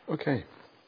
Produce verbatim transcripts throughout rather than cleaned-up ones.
Okay,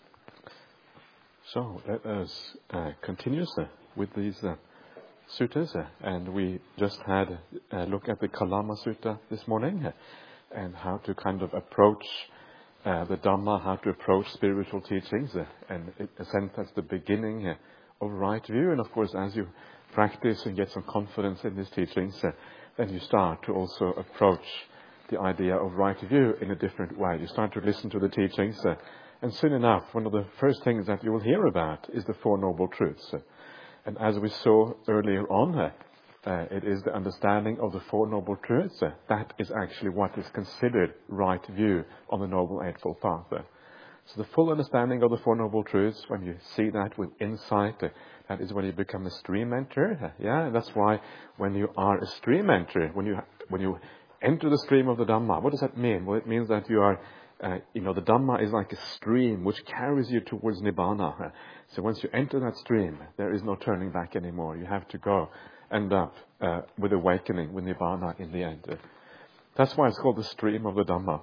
so let us uh, continue sir, with these uh, suttas, uh, and we just had a look at the Kalama Sutta this morning, uh, and how to kind of approach uh, the Dhamma, how to approach spiritual teachings, uh, and in a sense that's the beginning uh, of right view. And of course, as you practice and get some confidence in these teachings, uh, then you start to also approach the idea of right view in a different way. You start to listen to the teachings, uh, and soon enough, one of the first things that you will hear about is the Four Noble Truths. Uh, and as we saw earlier on, uh, uh, it is the understanding of the Four Noble Truths. Uh, that is actually what is considered right view on the Noble Eightfold Path. Uh, so the full understanding of the Four Noble Truths, when you see that with insight, uh, that is when you become a stream enter. Uh, yeah, and that's why when you are a stream enter, when you when you enter the stream of the Dhamma, what does that mean? Well, it means that you are Uh, you know, the Dhamma is like a stream which carries you towards Nibbana. So once you enter that stream, there is no turning back anymore. You have to go, end up uh, with awakening, with Nibbana in the end. Uh, that's why it's called the stream of the Dhamma.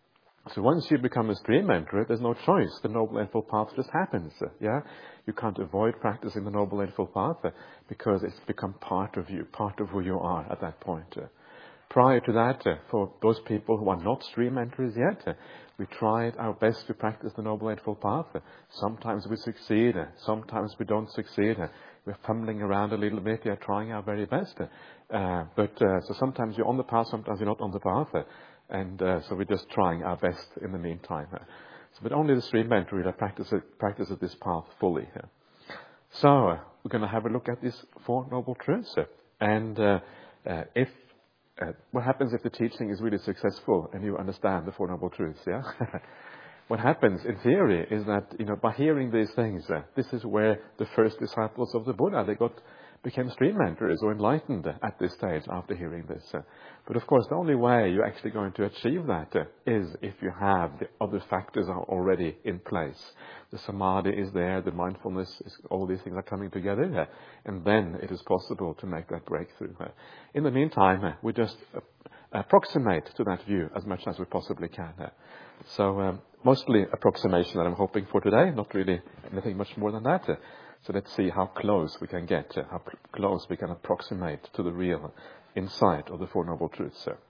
So once you become a stream enterer, there's no choice. The Noble Eightfold Path just happens. Uh, yeah, you can't avoid practicing the Noble Eightfold Path uh, because it's become part of you, part of who you are at that point. Uh, Prior to that, uh, for those people who are not stream enterers yet, uh, we tried our best to practice the Noble Eightfold Path. Uh, sometimes we succeed, uh, sometimes we don't succeed. Uh, we're fumbling around a little bit, yeah, trying our very best. Uh, uh, but uh, so sometimes you're on the path, sometimes you're not on the path, uh, and uh, so we're just trying our best in the meantime. Uh, so, but only the stream enterer that practices practices this path fully. Uh. So uh, we're going to have a look at these four noble truths, uh, and uh, uh, if Uh, what happens if the teaching is really successful and you understand the Four Noble Truths, yeah? What happens in theory is that, you know, by hearing these things, uh, this is where the first disciples of the Buddha, they got, became stream enterers or enlightened at this stage after hearing this. Uh, but of course, the only way you're actually going to achieve that uh, is if you have the other factors are already in place. The samadhi is there, the mindfulness, is, all these things are coming together, uh, and then it is possible to make that breakthrough. Uh, in the meantime, uh, we just uh, approximate to that view as much as we possibly can. Uh, so um, mostly approximation that I'm hoping for today, not really anything much more than that. Uh, so let's see how close we can get, uh, how pr- close we can approximate to the real insight of the Four Noble Truths. Uh.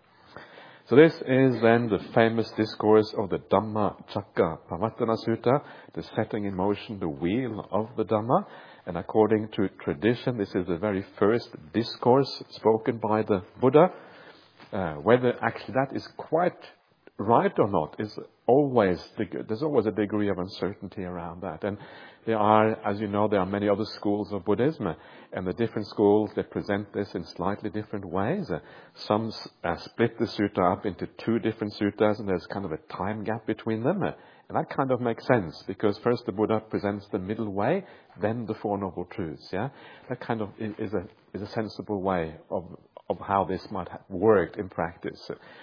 So this is then the famous discourse of the Dhamma Chakka Pavattana Sutta, the setting in motion the wheel of the Dhamma. And according to tradition, this is the very first discourse spoken by the Buddha. Uh, whether actually that is quite right or not is always, there's always a degree of uncertainty around that. And there are, as you know, there are many other schools of Buddhism, and the different schools, they present this in slightly different ways. Some uh, split the sutta up into two different suttas, and there's kind of a time gap between them. And that kind of makes sense, because first the Buddha presents the middle way, then the Four Noble Truths, yeah? That kind of is a, is a sensible way of, of how this might have worked in practice.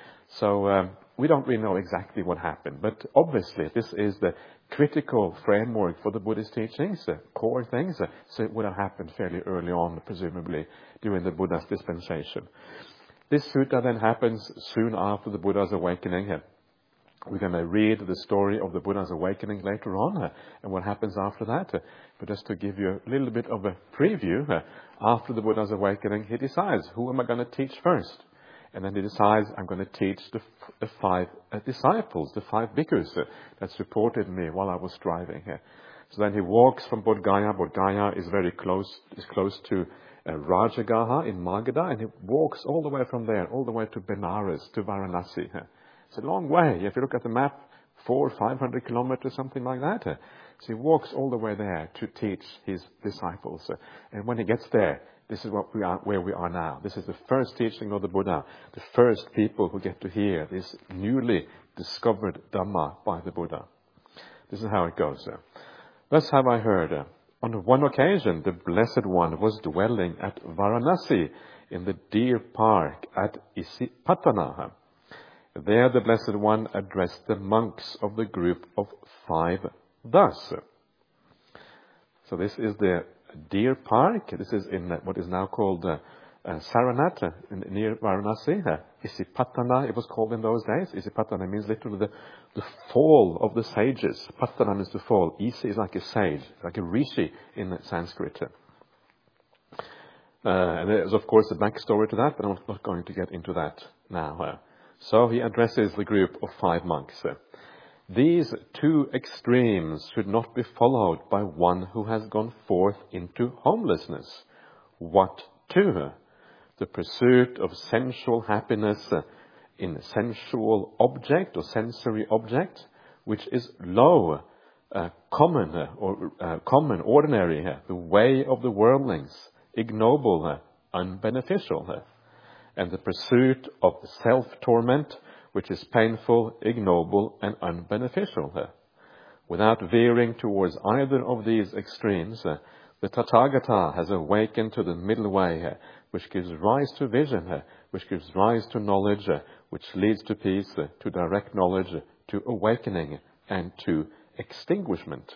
So um, we don't really know exactly what happened, but obviously this is the critical framework for the Buddhist teachings, uh, core things, uh, so it would have happened fairly early on, presumably, during the Buddha's dispensation. This sutta then happens soon after the Buddha's awakening. Uh, we're going to read the story of the Buddha's awakening later on, uh, and what happens after that. Uh, but just to give you a little bit of a preview, uh, after the Buddha's awakening, he decides, who am I going to teach first? And then he decides, I'm going to teach the, f- the five uh, disciples, the five bhikkhus uh, that supported me while I was striving here. So then he walks from Bodh Gaya. Bodh Gaya is very close, is close to uh, Rajagaha in Magadha, and he walks all the way from there, all the way to Benares, to Varanasi. Uh. It's a long way. If you look at the map, four, five hundred kilometers, something like that. Uh. So he walks all the way there to teach his disciples. Uh. And when he gets there, this is what we are, where we are now. This is the first teaching of the Buddha, the first people who get to hear this newly discovered Dhamma by the Buddha. This is how it goes. Uh. Thus have I heard, uh, on one occasion the Blessed One was dwelling at Varanasi in the deer park at Isipatana. There the Blessed One addressed the monks of the group of five thus. So this is the Deer Park. This is in what is now called uh, uh, Saranath uh, in, near Varanasi. Uh, Isipatana, it was called in those days. Isipatana means literally the, the fall of the sages. Patana means to fall. Isi is like a sage, like a rishi in Sanskrit. Uh, and there's, of course, a backstory to that, but I'm not going to get into that now. Uh, so he addresses the group of five monks. Uh, These two extremes should not be followed by one who has gone forth into homelessness. What to? The pursuit of sensual happiness uh, in sensual object or sensory object, which is low, uh, common uh, or uh, common, ordinary, uh, the way of the worldlings, ignoble, uh, unbeneficial, uh, and the pursuit of self-torment, which is painful, ignoble, and unbeneficial. Uh, without veering towards either of these extremes, uh, the Tathagata has awakened to the middle way, uh, which gives rise to vision, uh, which gives rise to knowledge, uh, which leads to peace, uh, to direct knowledge, uh, to awakening, and to extinguishment.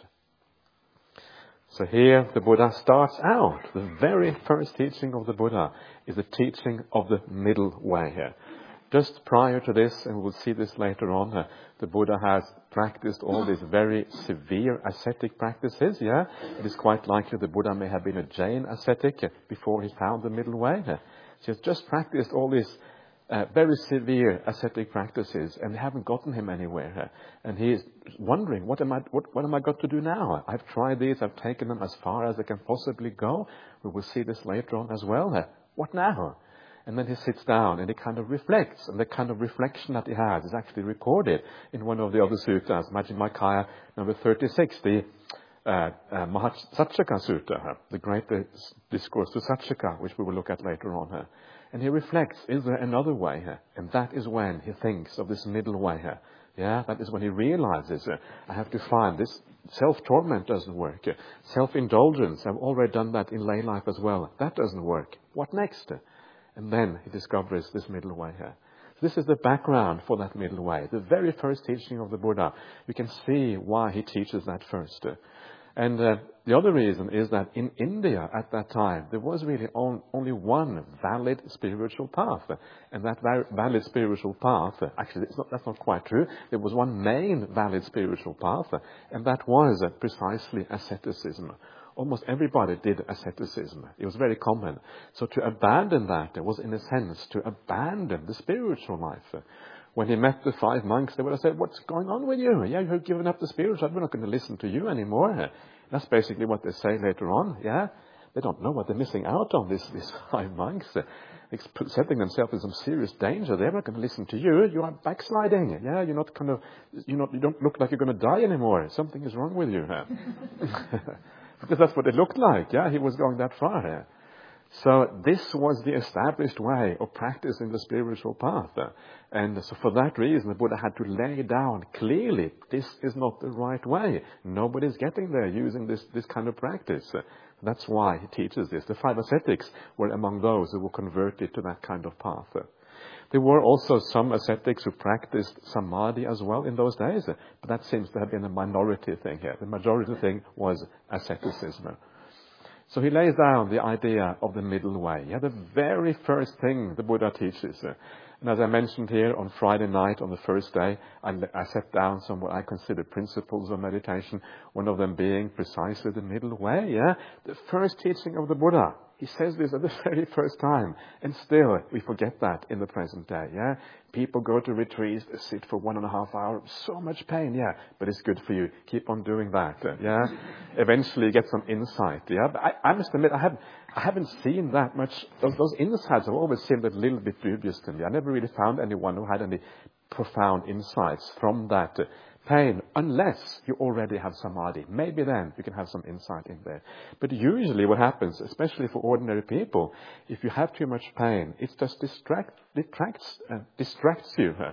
So here the Buddha starts out. The very first teaching of the Buddha is the teaching of the middle way here. Just prior to this, and we'll see this later on, uh, the Buddha has practiced all these very severe ascetic practices, yeah? It is quite likely the Buddha may have been a Jain ascetic uh, before he found the middle way. Uh. So he's just practiced all these uh, very severe ascetic practices, and they haven't gotten him anywhere. Uh. And he is wondering, what am I, what, what am I got to do now? I've tried these, I've taken them as far as they can possibly go. We will see this later on as well. Uh. What now? And then he sits down and he kind of reflects. And the kind of reflection that he has is actually recorded in one of the other suttas, Majjhima Nikaya number thirty-six, the uh, uh, Mahasaccaka Sutta, the great uh, discourse to Saccaka, which we will look at later on. Uh. And he reflects, is there another way? Uh? And that is when he thinks of this middle way. Uh. Yeah, that is when he realizes, uh, I have to find this. Self-torment doesn't work. Uh, self-indulgence, I've already done that in lay life as well. That doesn't work. What next? Uh? And then he discovers this middle way here. So this is the background for that middle way. The very first teaching of the Buddha. You can see why he teaches that first. And uh, the other reason is that in India at that time, there was really on, only one valid spiritual path. And that valid spiritual path, actually it's not, that's not quite true. There was one main valid spiritual path, and that was uh, precisely asceticism. Almost everybody did asceticism. It was very common. So to abandon that was, in a sense, to abandon the spiritual life. When he met the five monks, they would have said, what's going on with you? Yeah, you've given up the spiritual. We're not going to listen to you anymore. That's basically what they say later on. Yeah, they don't know what they're missing out on, these, these five monks. They're setting themselves in some serious danger. They're not going to listen to you. You are backsliding. Yeah, you're not kind of, you're not, you don't look like you're going to die anymore. Something is wrong with you. Because that's what it looked like, yeah, he was going that far. Yeah. So this was the established way of practicing the spiritual path. Uh, and so for that reason, the Buddha had to lay down clearly, this is not the right way. Nobody's getting there using this, this kind of practice. Uh, that's why he teaches this. The five ascetics were among those who were converted to that kind of path. Uh, There were also some ascetics who practiced samadhi as well in those days, but that seems to have been a minority thing here. The majority thing was asceticism. So he lays down the idea of the middle way. Yeah, the very first thing the Buddha teaches. And as I mentioned here on Friday night, on the first day, I, I set down some what I consider principles of meditation, one of them being precisely the middle way. Yeah, the first teaching of the Buddha. He says this at the very first time, and still we forget that in the present day, yeah? People go to retreats, they sit for one and a half hours, so much pain, yeah, but it's good for you. Keep on doing that, uh, yeah? Eventually you get some insight, yeah? But I, I must admit, I haven't, I haven't seen that much. Those, those insights have always seemed a little bit dubious to me. I never really found anyone who had any profound insights from that uh, pain, unless you already have samadhi. Maybe then you can have some insight in there. But usually what happens, especially for ordinary people, if you have too much pain, it just distract, distracts, uh, distracts you. Uh,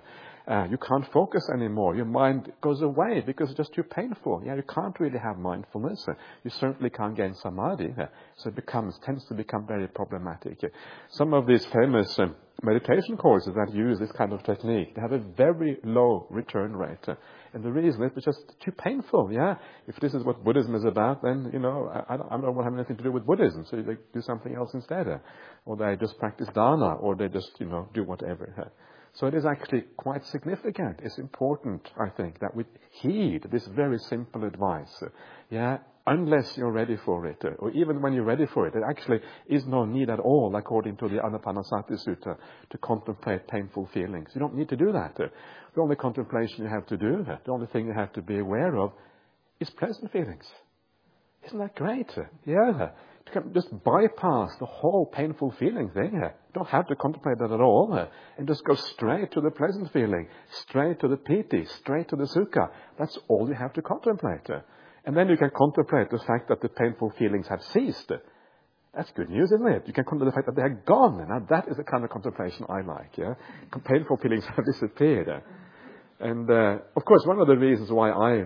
Uh, you can't focus anymore. Your mind goes away because it's just too painful. Yeah, you can't really have mindfulness. Uh, you certainly can't gain samadhi. Uh, so it becomes, tends to become very problematic. Uh, some of these famous um, meditation courses that use this kind of technique, they have a very low return rate. Uh, and the reason is it's just too painful. Yeah, if this is what Buddhism is about, then, you know, I, I, don't, I don't want to have anything to do with Buddhism. So they do something else instead. Uh, or they just practice dana, or they just, you know, do whatever. Uh, So it is actually quite significant. It's important, I think, that we heed this very simple advice. Yeah, unless you're ready for it, or even when you're ready for it, there actually is no need at all, according to the Anapanasati Sutta, to contemplate painful feelings. You don't need to do that. The only contemplation you have to do, the only thing you have to be aware of, is pleasant feelings. Isn't that great? Yeah. To just bypass the whole painful feeling thing. You don't have to contemplate that at all. And just go straight to the pleasant feeling, straight to the piti, straight to the sukha. That's all you have to contemplate. And then you can contemplate the fact that the painful feelings have ceased. That's good news, isn't it? You can contemplate the fact that they are gone. Now that is the kind of contemplation I like. Yeah? Painful feelings have disappeared. And uh, of course, one of the reasons why I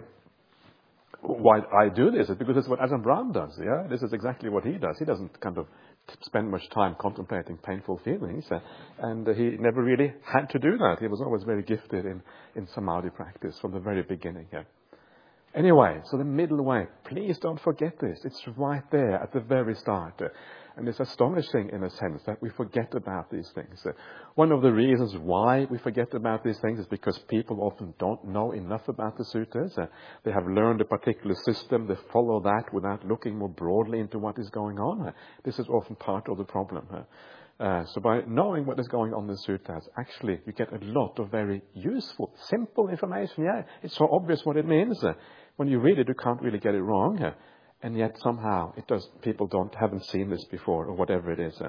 Why I do this is because it's what Ajahn Brahm does. Yeah, this is exactly what he does. He doesn't kind of spend much time contemplating painful feelings, uh, and uh, he never really had to do that. He was always very gifted in in samadhi practice from the very beginning. Yeah. Anyway, so the middle way. Please don't forget this. It's right there at the very start. Uh, And it's astonishing, in a sense, that we forget about these things. Uh, one of the reasons why we forget about these things is because people often don't know enough about the suttas. Uh, they have learned a particular system. They follow that without looking more broadly into what is going on. Uh, this is often part of the problem. Uh, uh, so by knowing what is going on in the suttas, actually you get a lot of very useful, simple information. Yeah, it's so obvious what it means. Uh, when you read it, you can't really get it wrong. Uh, And yet somehow it does. People don't haven't seen this before, or whatever it is.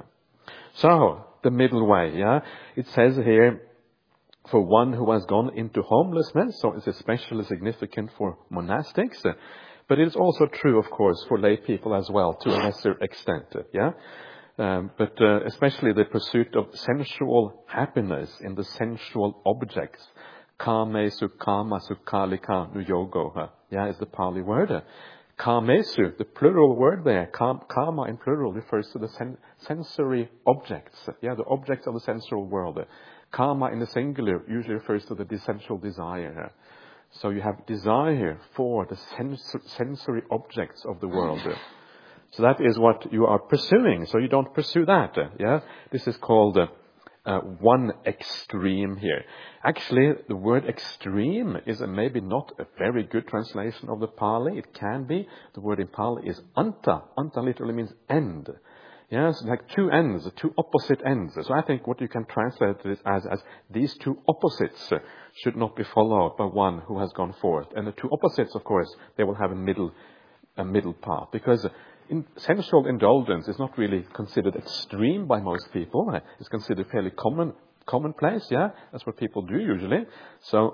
So the middle way, yeah. It says here, for one who has gone into homelessness, so it's especially significant for monastics, but it's also true, of course, for lay people as well, to a lesser extent, yeah. Um, but uh, especially the pursuit of sensual happiness in the sensual objects, kame sukama sukalika nuyogo, yeah, is the Pali word. Kamesu, the plural word there, kama in plural refers to the sen- sensory objects. Yeah, the objects of the sensual world. Kama in the singular usually refers to the sensual desire. So you have desire for the sens- sensory objects of the world. So that is what you are pursuing. So you don't pursue that. Yeah, this is called Uh, Uh, one extreme here. Actually, the word extreme is a maybe not a very good translation of the Pali. It can be. The word in Pali is anta. Anta literally means end. Yes, like two ends, two opposite ends. So I think what you can translate this as, as these two opposites should not be followed by one who has gone forth. And the two opposites, of course, they will have a middle, a middle path. Because in sensual indulgence is not really considered extreme by most people. It's considered fairly common, commonplace. Yeah, that's what people do usually. So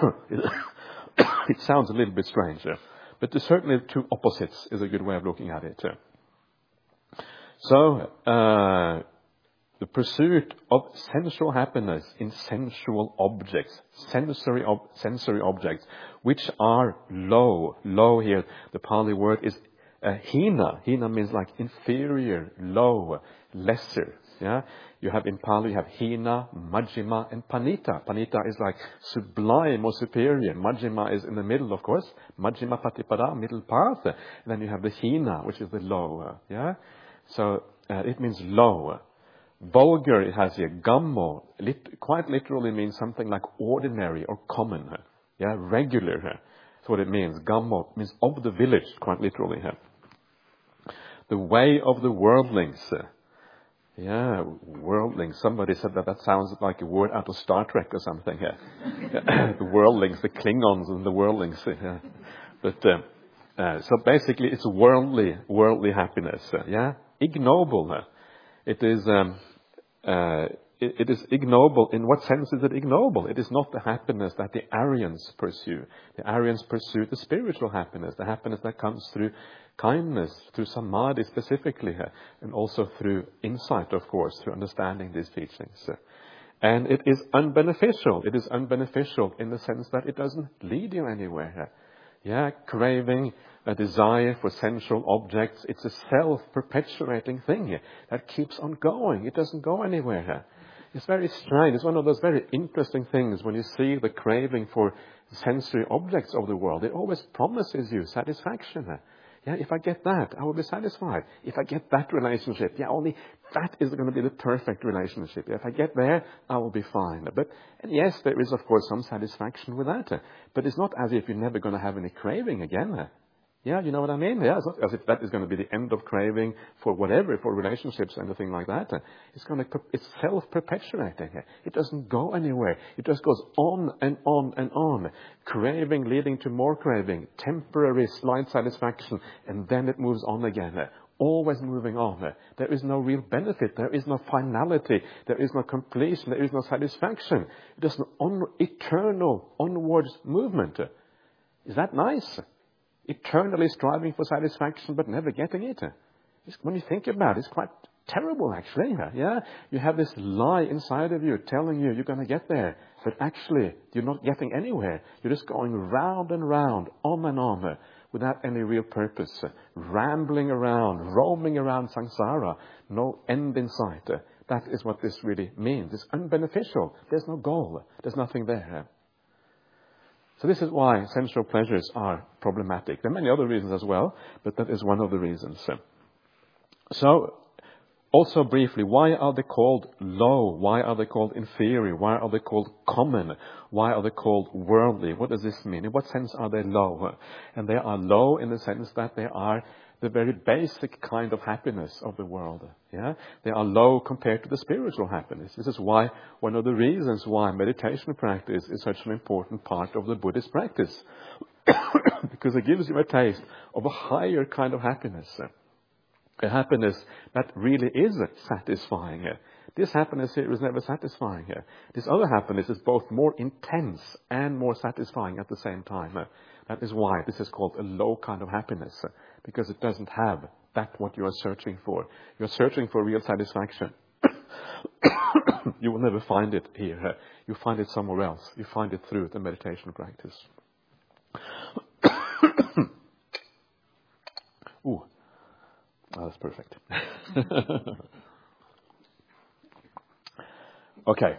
it sounds a little bit strange, yeah? But there's certainly two opposites is a good way of looking at it. Yeah? So uh, the pursuit of sensual happiness in sensual objects, sensory ob- sensory objects, which are low. Low here. The Pali word is Uh, hina. Hina means like inferior, low, lesser. Yeah, you have in Pali you have hina, majjhima, and panita. Panita is like sublime or superior. Majjhima is in the middle, of course. Majjhima patipada, middle path. And then you have the hina, which is the low. Yeah, so uh, it means low. Vulgar, it has here gammo. Lit- quite literally means something like ordinary or common. Yeah, regular. That's what it means. Gammo means of the village, quite literally. The way of the worldlings. Yeah, worldlings. Somebody said that that sounds like a word out of Star Trek or something. Yeah. The worldlings, the Klingons and the worldlings. Yeah. But uh, uh, so basically, it's worldly, worldly happiness. Uh, yeah, ignoble. Uh, it is. Um, uh, it, it is ignoble. In what sense is it ignoble? It is not the happiness that the Aryans pursue. The Aryans pursue the spiritual happiness, the happiness that comes through kindness, through samadhi specifically, uh, and also through insight, of course, through understanding these teachings. Uh, And it is unbeneficial. It is unbeneficial in the sense that it doesn't lead you anywhere. Yeah, craving, a desire for sensual objects, it's a self-perpetuating thing that keeps on going. It doesn't go anywhere. It's very strange. It's one of those very interesting things when you see the craving for sensory objects of the world. It always promises you satisfaction. Yeah, if I get that, I will be satisfied. If I get that relationship, yeah, only that is going to be the perfect relationship. Yeah, if I get there, I will be fine. But and yes, there is, of course, some satisfaction with that. But it's not as if you're never going to have any craving again. Yeah, you know what I mean? Yeah, it's not as if that is going to be the end of craving for whatever, for relationships, anything like that. It's going to, it's self-perpetuating. It doesn't go anywhere. It just goes on and on and on. Craving leading to more craving, temporary slight satisfaction, and then it moves on again. Always moving on. There is no real benefit. There is no finality. There is no completion. There is no satisfaction. It is an on, eternal onwards movement. Is that nice? Eternally striving for satisfaction but never getting it. It's, when you think about it, it's quite terrible actually. Yeah, you have this lie inside of you telling you you're going to get there, but actually you're not getting anywhere. You're just going round and round, on and on, without any real purpose, rambling around, roaming around samsara, no end in sight. That is what this really means. It's unbeneficial. There's no goal. There's nothing there. So this is why sensual pleasures are problematic. There are many other reasons as well, but that is one of the reasons. So, also briefly, why are they called low? Why are they called inferior? Why are they called common? Why are they called worldly? What does this mean? In what sense are they low? And they are low in the sense that they are the very basic kind of happiness of the world. Yeah, they are low compared to the spiritual happiness. This is why one of the reasons why meditation practice is such an important part of the Buddhist practice, because it gives you a taste of a higher kind of happiness, a happiness that really is satisfying. This happiness here is never satisfying. This other happiness is both more intense and more satisfying at the same time. That is why this is called a low kind of happiness, because it doesn't have that what you are searching for. You're searching for real satisfaction. You will never find it here. You find it somewhere else. You find it through the meditation practice. Ooh, oh, that's perfect. Okay.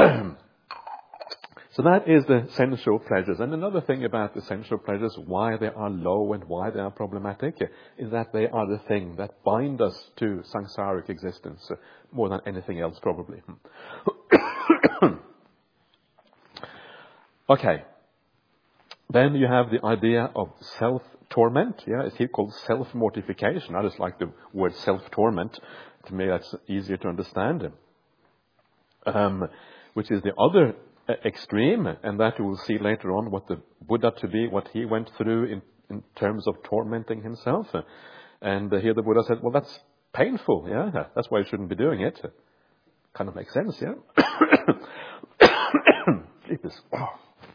So that is the sensual pleasures. And another thing about the sensual pleasures, why they are low and why they are problematic, is that they are the thing that bind us to samsaric existence more than anything else, probably. Okay. Then you have the idea of self-torment. Yeah, it's here called self-mortification. I just like the word self-torment. To me, that's easier to understand. Um, which is the other extreme, and that you will see later on what the Buddha to be, what he went through in, in terms of tormenting himself. And uh, here the Buddha said, well, that's painful, yeah, that's why you shouldn't be doing it. Kind of makes sense, yeah? Sleep is... Oh.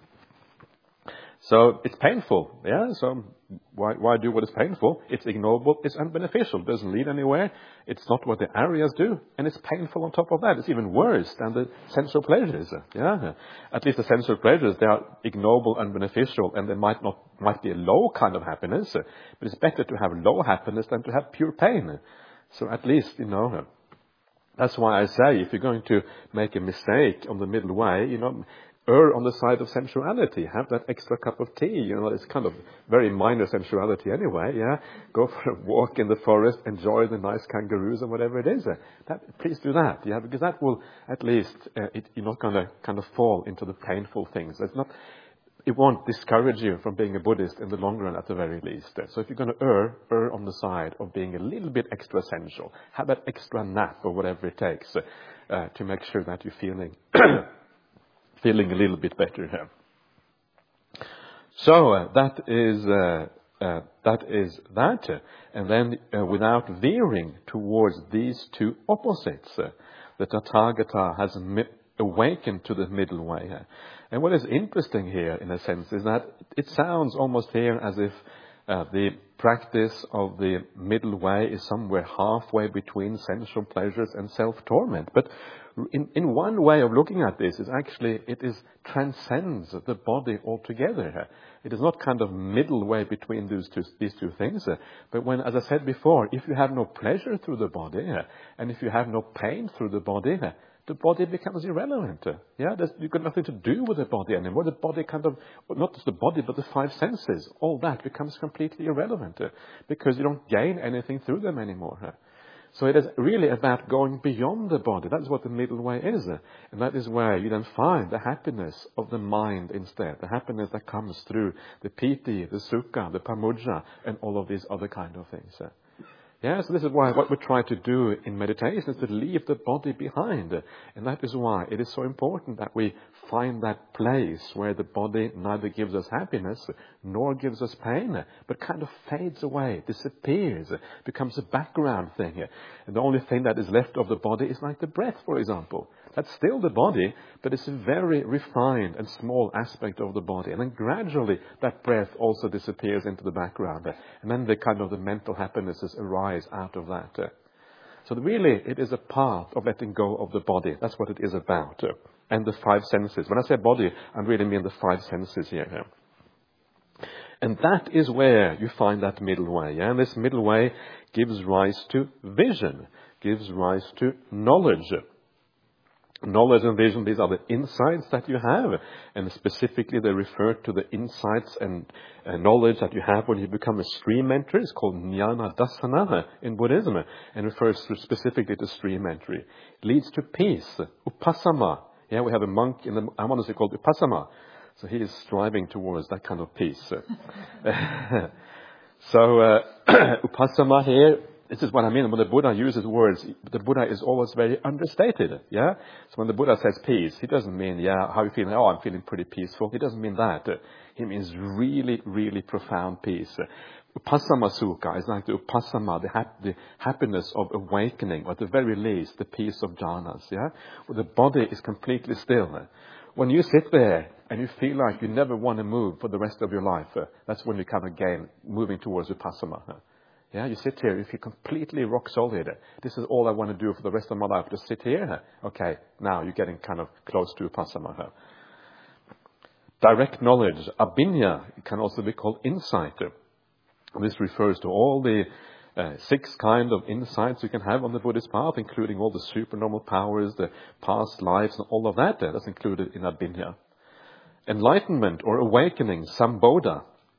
So it's painful, yeah, so why, why do what is painful? It's ignoble, it's unbeneficial, it doesn't lead anywhere, it's not what the Aryas do, and it's painful on top of that. It's even worse than the sensual pleasures, yeah. At least the sensual pleasures, they are ignoble, unbeneficial, and they might not, might be a low kind of happiness, but it's better to have low happiness than to have pure pain. So at least, you know, that's why I say, if you're going to make a mistake on the middle way, you know, err on the side of sensuality. Have that extra cup of tea. You know, it's kind of very minor sensuality anyway, yeah. Go for a walk in the forest, enjoy the nice kangaroos and whatever it is. That, please do that, yeah, because that will, at least, uh, it, you're not going to kind of fall into the painful things. It's not, it won't discourage you from being a Buddhist in the long run at the very least. So if you're going to err, err on the side of being a little bit extra sensual. Have that extra nap or whatever it takes uh, to make sure that you're feeling... feeling a little bit better here. So uh, that is uh, uh, that is that, and then uh, without veering towards these two opposites, uh, the Tathagata has mi- awakened to the middle way. And what is interesting here, in a sense, is that it sounds almost here as if Uh, the practice of the middle way is somewhere halfway between sensual pleasures and self-torment. But in, in one way of looking at this is actually it is transcends the body altogether. It is not kind of middle way between these two, these two things. But when, as I said before, if you have no pleasure through the body and if you have no pain through the body, the body becomes irrelevant. Yeah, There's, you've got nothing to do with the body anymore. The body kind of, not just the body, but the five senses, all that becomes completely irrelevant uh, because you don't gain anything through them anymore. Uh. So it is really about going beyond the body. That is what the middle way is. Uh, and that is where you then find the happiness of the mind instead. The happiness that comes through the piti, the sukha, the pamudja, and all of these other kind of things. Uh. Yeah, so this is why what we try to do in meditation is to leave the body behind. And that is why it is so important that we find that place where the body neither gives us happiness nor gives us pain, but kind of fades away, disappears, becomes a background thing. And the only thing that is left of the body is like the breath, for example. That's still the body, but it's a very refined and small aspect of the body. And then gradually that breath also disappears into the background. And then the kind of the mental happinesses arise out of that. So really it is a part of letting go of the body. That's what it is about. And the five senses. When I say body, I really mean the five senses here. And that is where you find that middle way. And this middle way gives rise to vision, gives rise to knowledge. Knowledge and vision, these are the insights that you have. And specifically they refer to the insights and uh, knowledge that you have when you become a stream entry. It's called jnana dasana in Buddhism and refers to specifically to stream entry. It leads to peace, upasama. Yeah, we have a monk in the monastery called Upasama. So he is striving towards that kind of peace. so uh, Upasama here, this is what I mean. When the Buddha uses words, the Buddha is always very understated. Yeah. So when the Buddha says peace, he doesn't mean, yeah, how are you feeling? Oh, I'm feeling pretty peaceful. He doesn't mean that. He means really, really profound peace. Upasama sukha is like the upasama, the, hap- the happiness of awakening, or at the very least, the peace of jhanas. Yeah, where the body is completely still. When you sit there and you feel like you never want to move for the rest of your life, uh, that's when you kind of gain moving towards upasama. Yeah, you sit here, you feel completely rock solid. This is all I want to do for the rest of my life, just sit here. Okay, now you're getting kind of close to upasama. Direct knowledge, abhinya, it can also be called insight. This refers to all the uh, six kind of insights you can have on the Buddhist path, including all the supernormal powers, the past lives, and all of that. That's included in abhinya. Enlightenment or awakening, sambodha.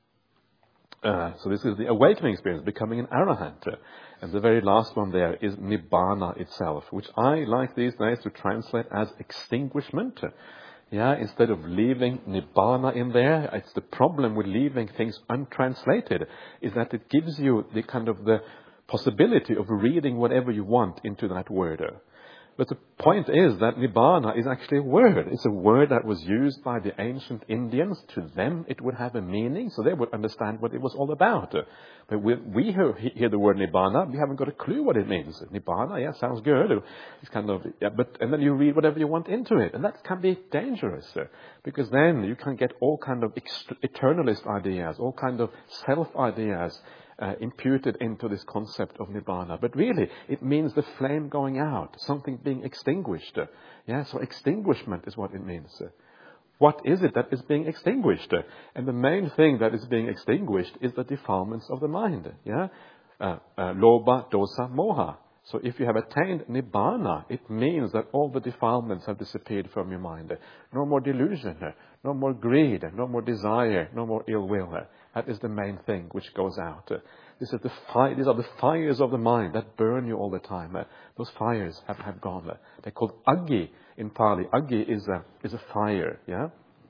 Uh, so this is the awakening experience, becoming an arahant. And the very last one there is nibbana itself, which I like these days to translate as extinguishment. Yeah, instead of leaving nibbana in there, it's the problem with leaving things untranslated, is that it gives you the kind of the possibility of reading whatever you want into that word. But the point is that nibbana is actually a word. It's a word that was used by the ancient Indians. To them, it would have a meaning, so they would understand what it was all about. But when we hear the word nibbana, we haven't got a clue what it means. Nibbana, yeah, sounds good. It's kind of, yeah, but and then you read whatever you want into it, and that can be dangerous because then you can get all kind of eternalist ideas, all kind of self ideas. Uh, imputed into this concept of nibbana. But really, it means the flame going out, something being extinguished. Uh, yeah, so extinguishment is what it means. Uh, what is it that is being extinguished? Uh, and the main thing that is being extinguished is the defilements of the mind. Yeah, uh, uh, lobha, dosa, moha. So if you have attained nibbana, it means that all the defilements have disappeared from your mind. No more delusion, no more greed, no more desire, no more ill will. That is the main thing which goes out. This is the fi- these are the fires of the mind that burn you all the time. Those fires have, have gone. They're called aggi in Pali. Aggi is a, is a fire. Yeah.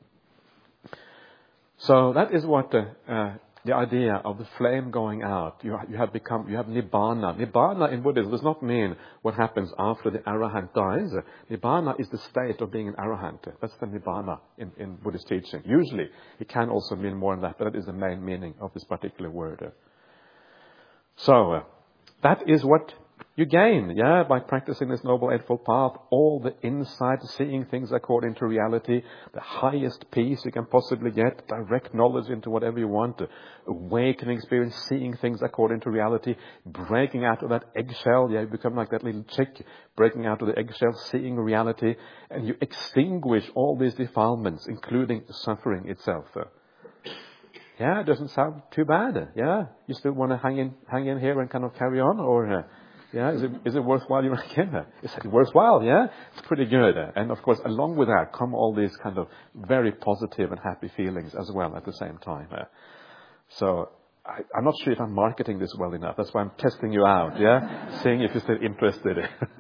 So that is what uh, uh, the idea of the flame going out. You, you have become, you have nibbana. Nibbana in Buddhism does not mean what happens after the arahant dies. Nibbana is the state of being an arahant. That's the nibbana in, in Buddhist teaching. Usually, it can also mean more than that, but that is the main meaning of this particular word. So, uh, that is what You gain, yeah, by practicing this Noble Eightfold Path, all the insight, seeing things according to reality, the highest peace you can possibly get, direct knowledge into whatever you want, awakening experience, seeing things according to reality, breaking out of that eggshell, yeah, you become like that little chick, breaking out of the eggshell, seeing reality, and you extinguish all these defilements, including suffering itself. Yeah, it doesn't sound too bad, yeah? You still want to hang in, hang in here and kind of carry on, or... Uh, Yeah, is it, is it worthwhile? You reckon? Is it worthwhile? Yeah, it's pretty good. And of course, along with that come all these kind of very positive and happy feelings as well at the same time. So I, I'm not sure if I'm marketing this well enough. That's why I'm testing you out. Yeah, seeing if you're still interested.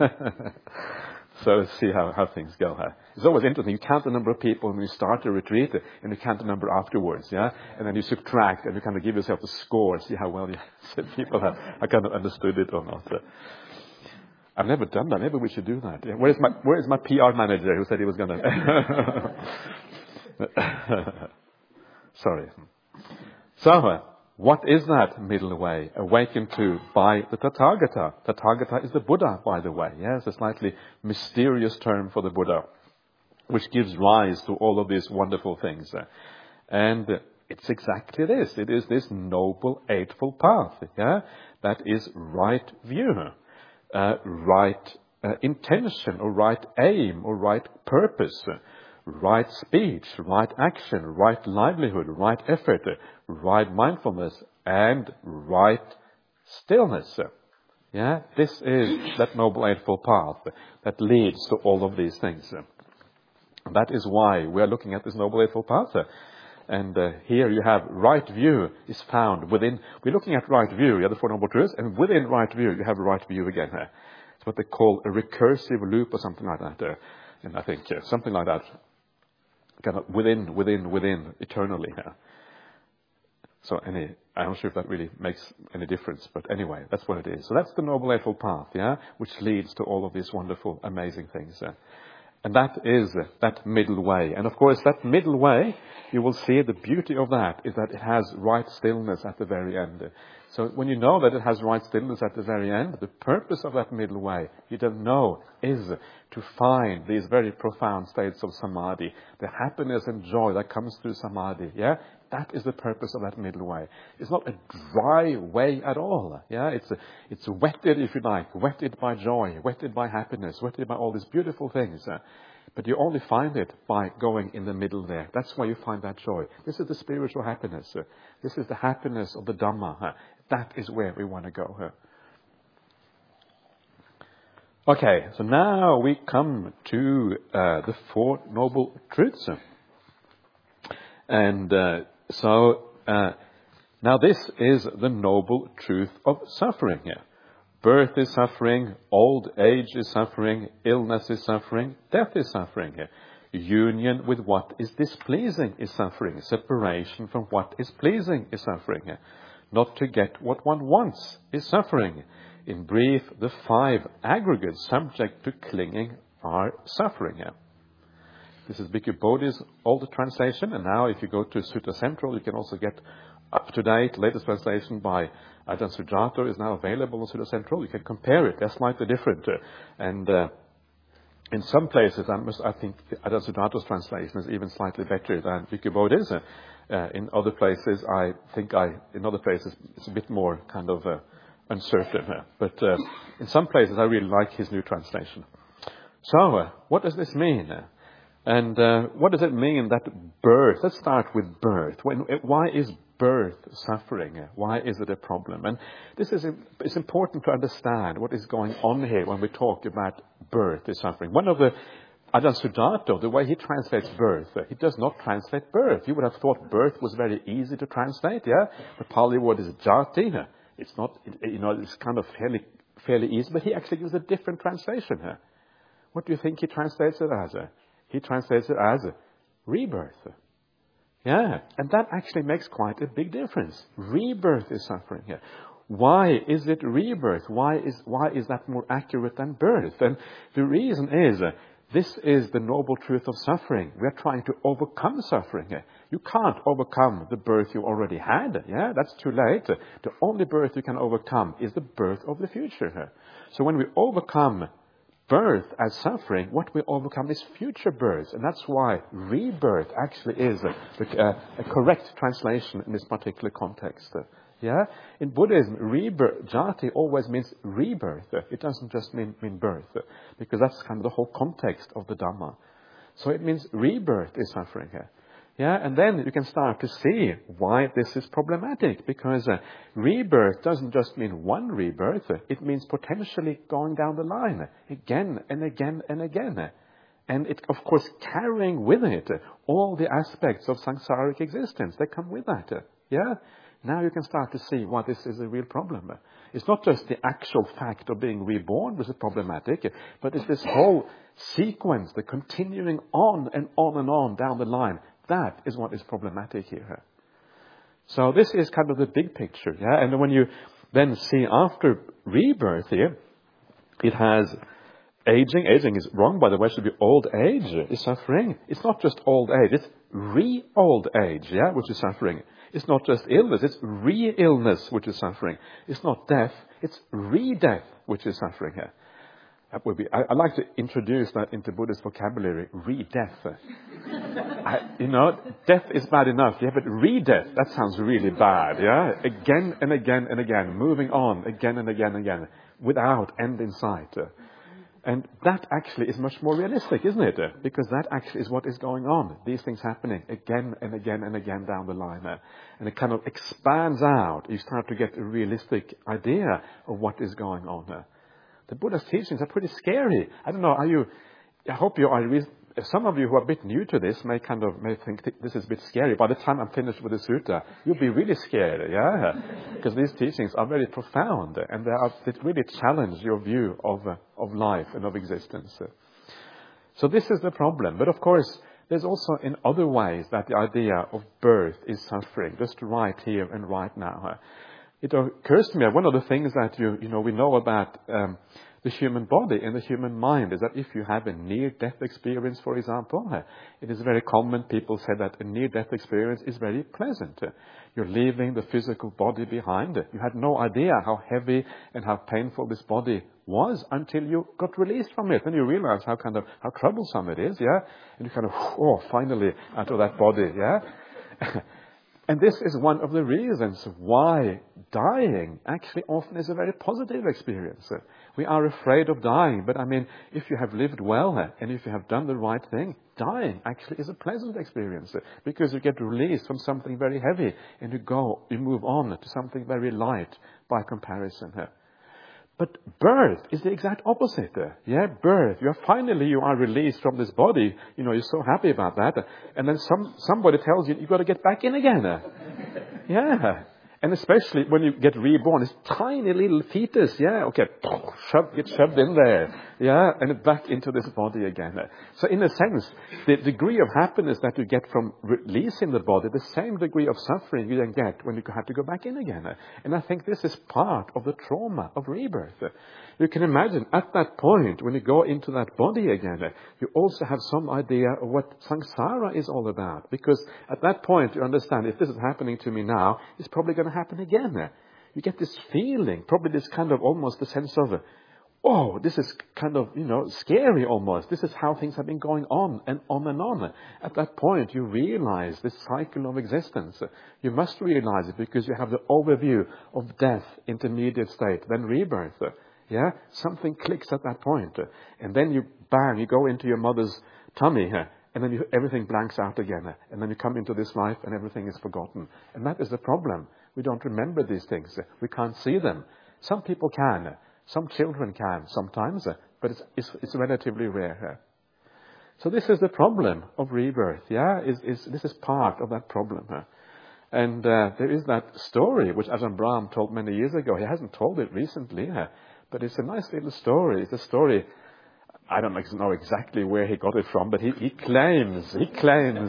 So let's see how, how things go. Huh? It's always interesting. You count the number of people when you start a retreat, and you count the number afterwards. Yeah, and then you subtract, and you kind of give yourself a score, see how well you, people have, have kind of understood it or not. Uh, I've never done that. Maybe we should do that. Yeah? Where's my Where's my P R manager who said he was going to? Sorry. So. Uh, What is that middle way awakened to by the Tathagata? Tathagata is the Buddha, by the way. Yes, a slightly mysterious term for the Buddha, which gives rise to all of these wonderful things. And it's exactly this. It is this Noble Eightfold Path, yeah, that is right view, uh, right uh, intention, or right aim, or right purpose. Right speech, right action, right livelihood, right effort, right mindfulness, and right stillness. Yeah, this is that Noble Eightfold Path that leads to all of these things. That is why we are looking at this Noble Eightfold Path. And uh, here you have right view is found within, we're looking at right view, you have the Four Noble Truths, and within right view you have right view again. It's what they call a recursive loop or something like that. Uh, and I think uh, something like that. Kind of within, within, within, eternally. Yeah. So any, I'm not sure if that really makes any difference, but anyway, that's what it is. So that's the Noble Eightfold Path, yeah, which leads to all of these wonderful, amazing things. Uh, and that is uh, that middle way. And of course, that middle way, you will see the beauty of that is that it has right stillness at the very end. So when you know that it has right stillness at the very end, the purpose of that middle way, you don't know, is to find these very profound states of samadhi, the happiness and joy that comes through samadhi. Yeah, that is the purpose of that middle way. It's not a dry way at all. Yeah, it's a, it's wetted, if you like, wetted by joy, wetted by happiness, wetted by all these beautiful things. Uh, But you only find it by going in the middle there. That's where you find that joy. This is the spiritual happiness. Uh, this is the happiness of the Dhamma. Uh, that is where we want to go. Uh. Okay, so now we come to uh, the Four Noble Truths. And uh, so uh, now this is the noble truth of suffering here. Birth is suffering, old age is suffering, illness is suffering, death is suffering. Union with what is displeasing is suffering. Separation from what is pleasing is suffering. Not to get what one wants is suffering. In brief, the five aggregates subject to clinging are suffering. This is Bhikkhu Bodhi's old translation, and now if you go to Sutta Central, you can also get up-to-date, latest translation by Ajahn Sujato is now available on Sutta Central. You can compare it. They're slightly different. And uh, in some places, I, must, I think Ajahn Sujato's translation is even slightly better than Bhikkhu Bodhi's. Uh, uh, in other places, I think I, in other places, it's a bit more kind of uh, uncertain. Uh, but uh, in some places, I really like his new translation. So, uh, what does this mean? Uh, And uh, what does it mean that birth, let's start with birth. When, why is birth suffering? Why is it a problem? And this is, it's important to understand what is going on here when we talk about birth is suffering. One of the, Ajahn Sujato, the way he translates birth, he does not translate birth. You would have thought birth was very easy to translate, yeah? The Pali word is jati. It's not, you know, it's kind of fairly, fairly easy, but he actually gives a different translation here. What do you think he translates it as? He translates it as rebirth. Yeah, and that actually makes quite a big difference. Rebirth is suffering here. Why is it rebirth? Why is why is that more accurate than birth? And the reason is This is the noble truth of suffering. We are trying to overcome suffering. You can't overcome the birth you already had. Yeah, that's too late. The only birth you can overcome is the birth of the future. So when we overcome birth as suffering, what we overcome is future birth. And that's why rebirth actually is a, a, a correct translation in this particular context. Yeah? In Buddhism, rebirth, jati always means rebirth. It doesn't just mean, mean birth, because that's kind of the whole context of the Dhamma. So it means rebirth is suffering here. Yeah, and then you can start to see why this is problematic, because uh, rebirth doesn't just mean one rebirth. It means potentially going down the line again and again and again. And it, of course, carrying with it all the aspects of samsaric existence that come with that. Yeah? Now you can start to see why this is a real problem. It's not just the actual fact of being reborn which is problematic, but it's this whole sequence, the continuing on and on and on down the line. That is what is problematic here. So this is kind of the big picture. Yeah? And when you then see after rebirth here, it has aging. Aging is wrong, by the way. It should be old age is suffering. It's not just old age. It's re-old age, yeah, which is suffering. It's not just illness, it's re-illness, which is suffering. It's not death, it's re-death, which is suffering here. That would be, I, I'd like to introduce that into Buddhist vocabulary, re-death. I, you know, death is bad enough, yeah, but re-death, that sounds really bad, yeah? Again and again and again, moving on, again and again and again, without end in sight. And that actually is much more realistic, isn't it? Because that actually is what is going on. These things happening again and again and again down the line. And it kind of expands out. You start to get a realistic idea of what is going on. The Buddha's teachings are pretty scary. I don't know, are you, I hope you are, some of you who are a bit new to this may kind of, may think this is a bit scary. By the time I'm finished with the sutta, you'll be really scared, yeah? Because these teachings are very profound and they are, they really challenge your view of, uh, of life and of existence. So this is the problem. But of course, there's also in other ways that the idea of birth is suffering, just right here and right now. It occurs to me, one of the things that you, you know, we know about, um, the human body and the human mind is that if you have a near-death experience, for example, it is very common, people say that a near-death experience is very pleasant. You're leaving the physical body behind. You had no idea how heavy and how painful this body was until you got released from it. Then you realize how kind of, how troublesome it is, yeah? And you kind of, oh, finally out of that body, yeah? And this is one of the reasons why dying actually often is a very positive experience. We are afraid of dying, but I mean, if you have lived well and if you have done the right thing, dying actually is a pleasant experience because you get released from something very heavy and you go, you move on to something very light by comparison. But birth is the exact opposite. Yeah, birth. You are finally, you are released from this body. You know, you're so happy about that. And then some, somebody tells you, you've got to get back in again. Yeah. And especially when you get reborn, this tiny little fetus, yeah, okay, shove, get shoved in there, yeah, and back into this body again. So in a sense, the degree of happiness that you get from releasing the body, the same degree of suffering you then get when you have to go back in again. And I think this is part of the trauma of rebirth. You can imagine at that point, when you go into that body again, you also have some idea of what samsara is all about. Because at that point, you understand, if this is happening to me now, it's probably going to happen again. You get this feeling, probably this kind of almost the sense of, oh, this is kind of, you know, scary almost. This is how things have been going on and on and on. At that point, you realize this cycle of existence. You must realize it because you have the overview of death, intermediate state, then rebirth. Yeah, something clicks at that point. And then you, bang, you go into your mother's tummy, and then you, everything blanks out again. And then you come into this life and everything is forgotten. And that is the problem. We don't remember these things. We can't see them. Some people can. Some children can sometimes, but it's, it's, it's relatively rare. So this is the problem of rebirth. Yeah, is, is, this is part of that problem. And uh, there is that story which Ajahn Brahm told many years ago. He hasn't told it recently. But it's a nice little story. It's a story, I don't know exactly where he got it from, but he, he claims, he claims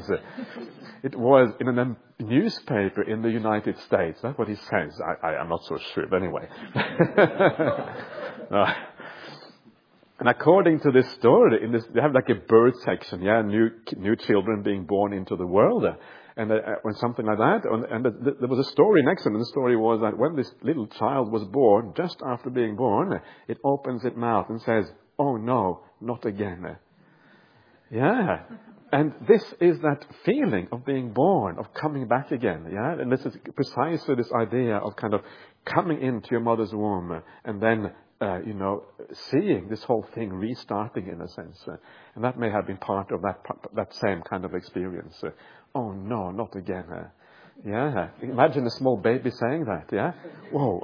it was in a newspaper in the United States. That's what he says. I, I, I'm not so sure, but anyway. uh, And according to this story, in this, they have like a birth section, yeah, new new children being born into the world, uh, and uh, when something like that. And, and the, the, there was a story next, and the story was that when this little child was born, just after being born, uh, it opens its mouth and says, "Oh no, not again." Uh, yeah. And this is that feeling of being born, of coming back again, yeah? And this is precisely this idea of kind of coming into your mother's womb and then, uh, you know, seeing this whole thing restarting in a sense. Uh, and that may have been part of that that same kind of experience. Uh, oh no, not again. Uh, yeah. Imagine a small baby saying that, yeah? Whoa.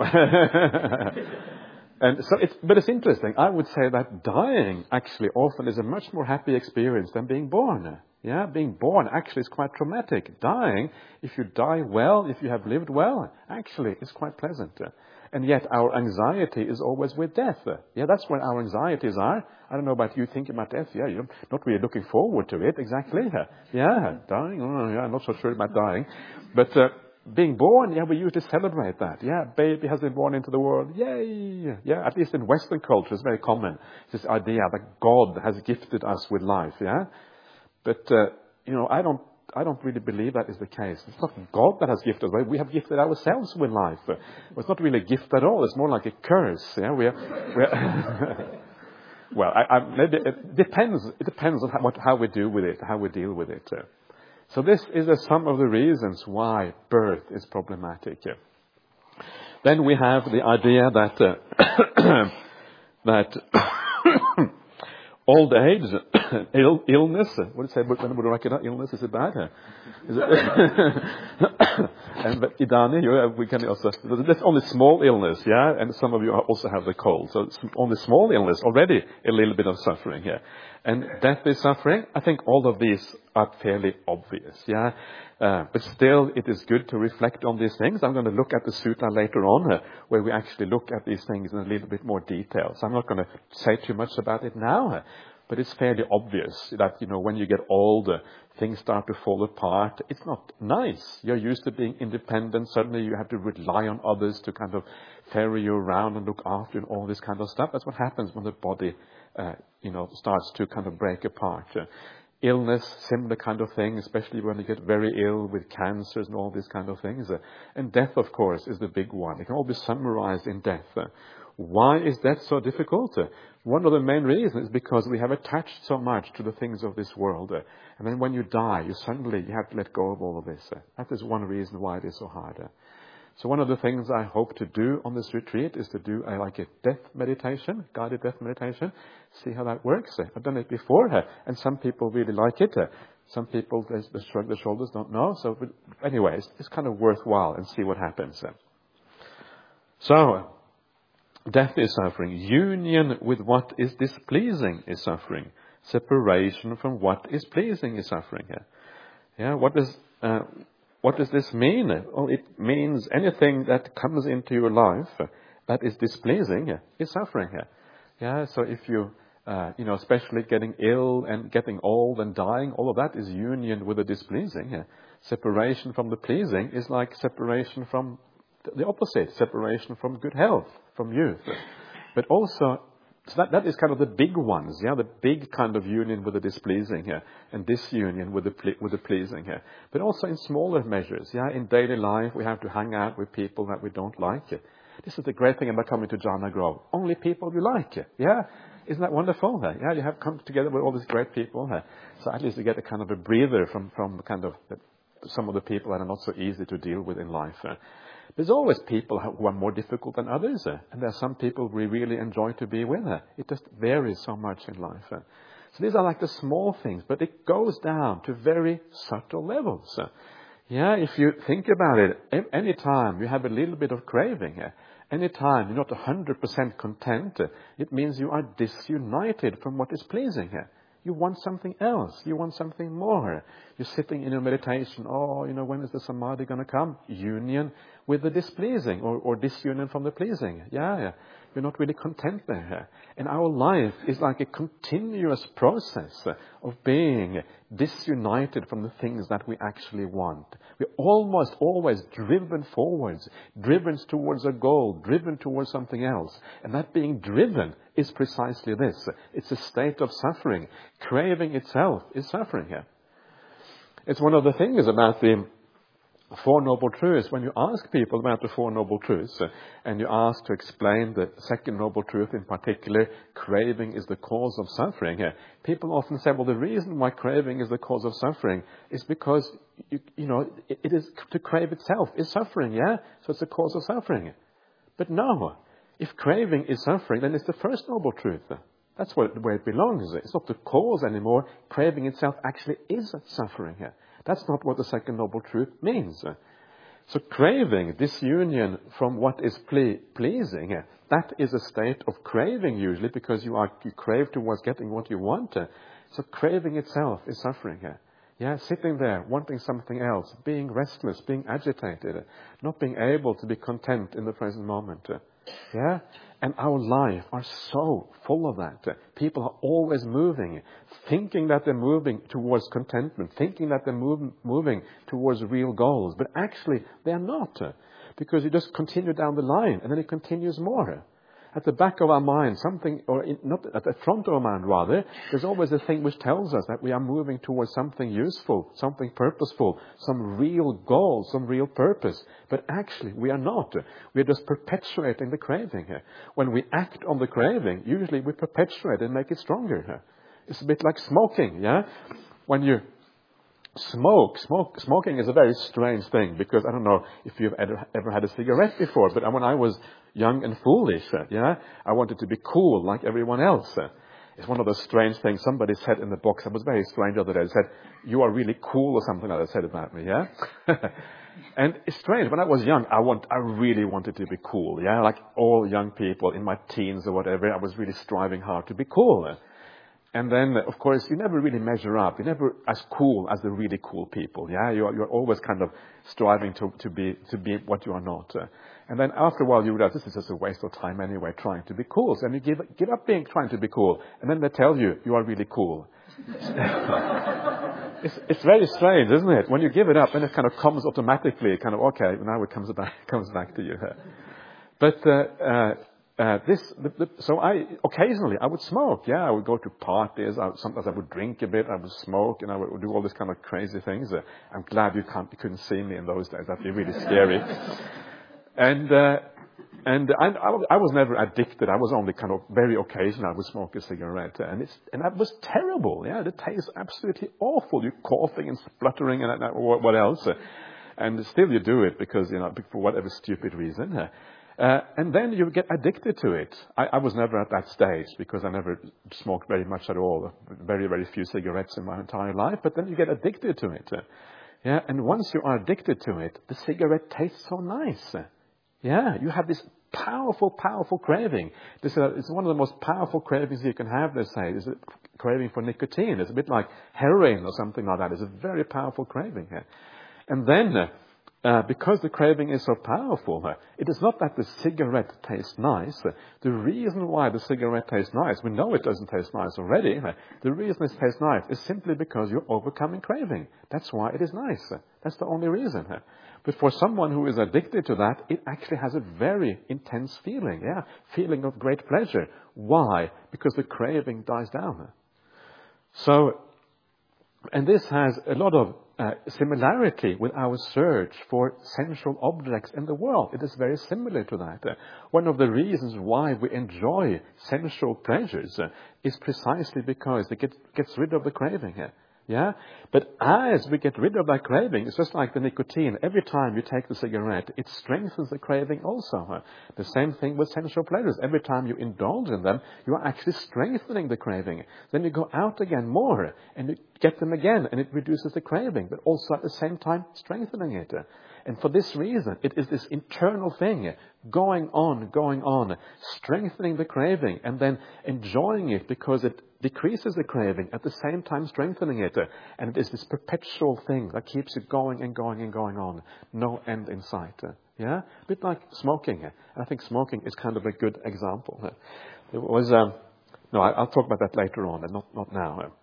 And so it's, but it's interesting. I would say that dying actually often is a much more happy experience than being born. Yeah, being born actually is quite traumatic. Dying, if you die well, if you have lived well, actually is quite pleasant. And yet our anxiety is always with death. Yeah, that's where our anxieties are. I don't know about you thinking about death. Yeah, you're not really looking forward to it exactly. Yeah, dying. Oh, yeah, I'm not so sure about dying, but. Uh, Being born, yeah, we usually celebrate that. Yeah, baby has been born into the world. Yay! Yeah, at least in Western culture, it's very common. This idea that God has gifted us with life. Yeah, but uh, you know, I don't, I don't really believe that is the case. It's not God that has gifted us. We have gifted ourselves with life. It's not really a gift at all. It's more like a curse. Yeah, we are. We are well, I, I, maybe it depends. It depends on how, what, how we do with it, how we deal with it. Uh, So this is uh, some of the reasons why birth is problematic. Then we have the idea that uh, that old age, Ill, illness. What do you say? When would you like it? Illness, is it bad? Is it? And but Idani, you, we can also. That's only small illness, yeah. And some of you also have the cold, so it's only small illness already. A little bit of suffering here, and death is suffering. I think all of these are fairly obvious, yeah. Uh, but still, it is good to reflect on these things. I'm going to look at the sutta later on, uh, where we actually look at these things in a little bit more detail. So I'm not going to say too much about it now. Uh, But it's fairly obvious that, you know, when you get older, things start to fall apart. It's not nice. You're used to being independent. Suddenly you have to rely on others to kind of ferry you around and look after you and all this kind of stuff. That's what happens when the body, uh, you know, starts to kind of break apart. Uh, illness, similar kind of thing, especially when you get very ill with cancers and all these kind of things. Uh, and death, of course, is the big one. It can all be summarized in death. Uh, Why is that so difficult? One of the main reasons is because we have attached so much to the things of this world. And then when you die, you suddenly you have to let go of all of this. That is one reason why it is so hard. So one of the things I hope to do on this retreat is to do a, like a death meditation, guided death meditation, see how that works. I've done it before, and some people really like it. Some people, they, they shrug their shoulders, don't know. So but anyway, it's, it's kind of worthwhile and see what happens. So, death is suffering. Union with what is displeasing is suffering. Separation from what is pleasing is suffering. Yeah, yeah. What does uh, what does this mean? Well, it means anything that comes into your life that is displeasing is suffering. Yeah. Yeah. So if you uh, you know, especially getting ill and getting old and dying, all of that is union with the displeasing. Yeah. Separation from the pleasing is like separation from the opposite, separation from good health, from youth. But also, so that, that is kind of the big ones, yeah, the big kind of union with the displeasing here, and disunion with the ple- with the pleasing here. But also in smaller measures, yeah, in daily life we have to hang out with people that we don't like. This is the great thing about coming to Jhana Grove. Only people you like, yeah. Isn't that wonderful? Yeah, you have come together with all these great people. So at least you get a kind of a breather from, from kind of the, some of the people that are not so easy to deal with in life. There's always people who are more difficult than others, and there are some people we really enjoy to be with. It just varies so much in life. So these are like the small things, but it goes down to very subtle levels. Yeah, if you think about it, any time you have a little bit of craving, any time you're not one hundred percent content, it means you are disunited from what is pleasing. You want something else. You want something more. You're sitting in your meditation. Oh, you know, when is the samadhi going to come? Union with the displeasing, or, or disunion from the pleasing. Yeah, yeah. we're not really content there. And our life is like a continuous process of being disunited from the things that we actually want. We're almost always driven forwards, driven towards a goal, driven towards something else. And that being driven is precisely this. It's a state of suffering. Craving itself is suffering here. It's one of the things about the Four Noble Truths. When you ask people about the Four Noble Truths, uh, and you ask to explain the second Noble Truth in particular, craving is the cause of suffering, uh, people often say, well, the reason why craving is the cause of suffering is because, you, you know, it, it is, to crave itself is suffering, yeah? So it's the cause of suffering. But no, if craving is suffering, then it's the first Noble Truth. That's where, where it belongs. It's not the cause anymore. Craving itself actually is suffering here. That's not what the second Noble Truth means. So craving, disunion from what is ple- pleasing, that is a state of craving usually, because you are you crave towards getting what you want. So craving itself is suffering here. Yeah, sitting there, wanting something else, being restless, being agitated, not being able to be content in the present moment. Yeah, and our life are so full of that. People are always moving, thinking that they're moving towards contentment, thinking that they're move, moving towards real goals, but actually they are not, because you just continue down the line, and then it continues more. At the back of our mind, something, or in, not at the front of our mind rather, there's always a thing which tells us that we are moving towards something useful, something purposeful, some real goal, some real purpose. But actually, we are not. We are just perpetuating the craving here. When we act on the craving, usually we perpetuate and make it stronger. It's a bit like smoking, yeah? When you Smoke, smoke, smoking is a very strange thing, because I don't know if you've ever, ever had a cigarette before, but when I was young and foolish, uh, yeah, I wanted to be cool like everyone else. Uh, it's one of those strange things somebody said in the box. It was very strange the other day. They said, "You are really cool," or something like that said about me, yeah? And it's strange. When I was young, I want, I really wanted to be cool, yeah? Like all young people in my teens or whatever, I was really striving hard to be cool. And then, of course, you never really measure up. You're never as cool as the really cool people. Yeah, you're, you're always kind of striving to, to be to be what you are not. Uh, and then after a while, you realize this is just a waste of time anyway, trying to be cool. So then you give give up being trying to be cool, and then they tell you you are really cool. it's it's very strange, isn't it? When you give it up, then it kind of comes automatically. Kind of okay, now it comes back comes back to you. But. Uh, uh, Uh, this, the, the, so I, occasionally I would smoke, yeah, I would go to parties, I, sometimes I would drink a bit, I would smoke, and I would do all these kind of crazy things. Uh, I'm glad you can't, you couldn't see me in those days, that'd be really scary. and, uh, and I, I, I was never addicted, I was only kind of, very occasional, I would smoke a cigarette, and it's, and that was terrible, yeah, the taste absolutely awful, you're coughing and spluttering and, and what else, and still you do it because, you know, for whatever stupid reason. Uh, Uh, and then you get addicted to it. I, I was never at that stage because I never smoked very much at all. Very, very few cigarettes in my entire life. But then you get addicted to it. Uh, yeah, and once you are addicted to it, the cigarette tastes so nice. Uh, yeah, you have this powerful, powerful craving. This uh, is one of the most powerful cravings you can have, they say. It's a craving for nicotine. It's a bit like heroin or something like that. It's a very powerful craving. Uh, and then... Uh, Uh, because the craving is so powerful, uh, it is not that the cigarette tastes nice. Uh, the reason why the cigarette tastes nice, we know it doesn't taste nice already. Uh, the reason it tastes nice is simply because you're overcoming craving. That's why it is nice. Uh, that's the only reason. Uh, but for someone who is addicted to that, it actually has a very intense feeling, yeah, feeling of great pleasure. Why? Because the craving dies down. Uh. So, and this has a lot of Uh, similarity with our search for sensual objects in the world. It is very similar to that. Uh, one of the reasons why we enjoy sensual pleasures uh, is precisely because it get, gets rid of the craving here. Yeah? But as we get rid of that craving, it's just like the nicotine. Every time you take the cigarette, it strengthens the craving also. Uh, the same thing with sensual pleasures. Every time you indulge in them, you are actually strengthening the craving. Then you go out again more, and you get them again, and it reduces the craving, but also at the same time strengthening it. And for this reason, it is this internal thing, going on, going on, strengthening the craving, and then enjoying it because it decreases the craving, at the same time strengthening it. And it is this perpetual thing that keeps it going and going and going on, no end in sight. Yeah? A bit like smoking. I think smoking is kind of a good example. It was, um, no, I'll talk about that later on, and not, not now.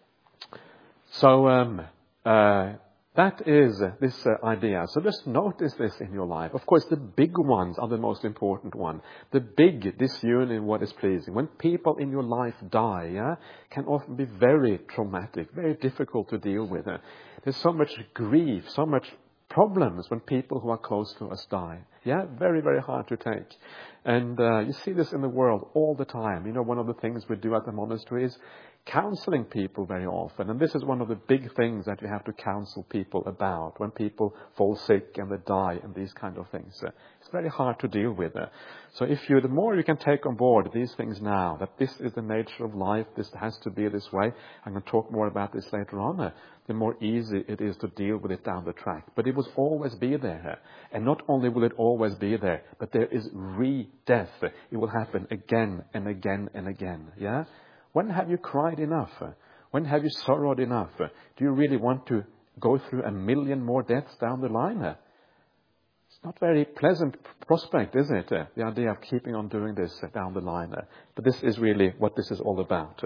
So, um, uh, that is uh, this uh, idea. So just notice this in your life. Of course, the big ones are the most important one. The big disunion in what is pleasing. When people in your life die, yeah, can often be very traumatic, very difficult to deal with. Uh, there's so much grief, so much problems when people who are close to us die. Yeah, very, very hard to take. And uh, you see this in the world all the time. You know, one of the things we do at the monastery is counseling people very often. And this is one of the big things that you have to counsel people about when people fall sick and they die and these kind of things. Uh, it's very hard to deal with. Uh, so if you, the more you can take on board these things now, that this is the nature of life, this has to be this way. I'm going to talk more about this later on. Uh, the more easy it is to deal with it down the track. But it will always be there. Uh, and not only will it always be there, but there is re-death. It will happen again and again and again. Yeah? When have you cried enough? When have you sorrowed enough? Do you really want to go through a million more deaths down the line? It's not very pleasant prospect, is it? The idea of keeping on doing this down the line. But this is really what this is all about.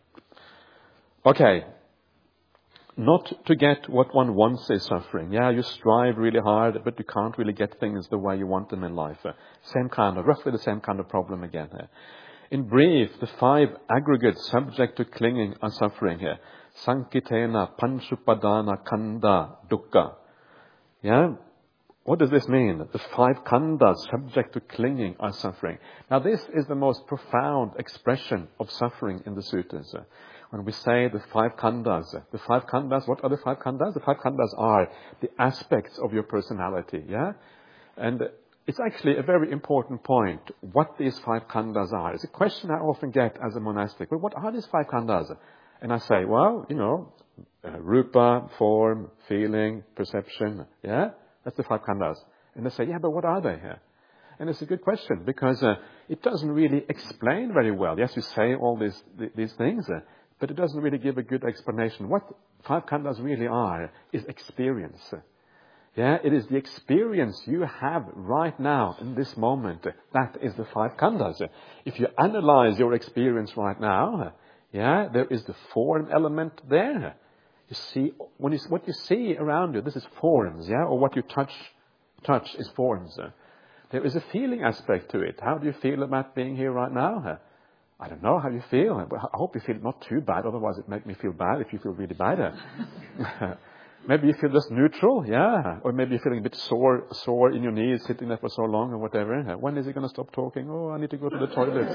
Okay. Not to get what one wants is suffering. Yeah, you strive really hard, but you can't really get things the way you want them in life. Same kind of, roughly the same kind of problem again here. In brief, the five aggregates subject to clinging are suffering here. Sankitena, Panchupadana, Kanda, Dukkha. Yeah? What does this mean? The five khandas subject to clinging are suffering. Now this is the most profound expression of suffering in the suttas. When we say the five khandas, the five khandas, what are the five khandas? The five khandas are the aspects of your personality. Yeah? And it's actually a very important point what these five khandas are. It's a question I often get as a monastic. But what are these five khandas? And I say, well, you know, uh, rupa, form, feeling, perception. Yeah? That's the five khandas. And they say, yeah, but what are they here? And it's a good question because uh, it doesn't really explain very well. Yes, you say all these, th- these things, uh, but it doesn't really give a good explanation. What five khandas really are is experience. Yeah, it is the experience you have right now in this moment. That is the five khandas. If you analyze your experience right now, yeah, there is the form element there. You see, when you, what you see around you, this is forms, yeah, or what you touch, touch is forms. There is a feeling aspect to it. How do you feel about being here right now? I don't know how you feel. I hope you feel not too bad, otherwise it makes me feel bad if you feel really bad. Maybe you feel just neutral, yeah. Or maybe you're feeling a bit sore, sore in your knees, sitting there for so long or whatever. When is he going to stop talking? Oh, I need to go to the toilet.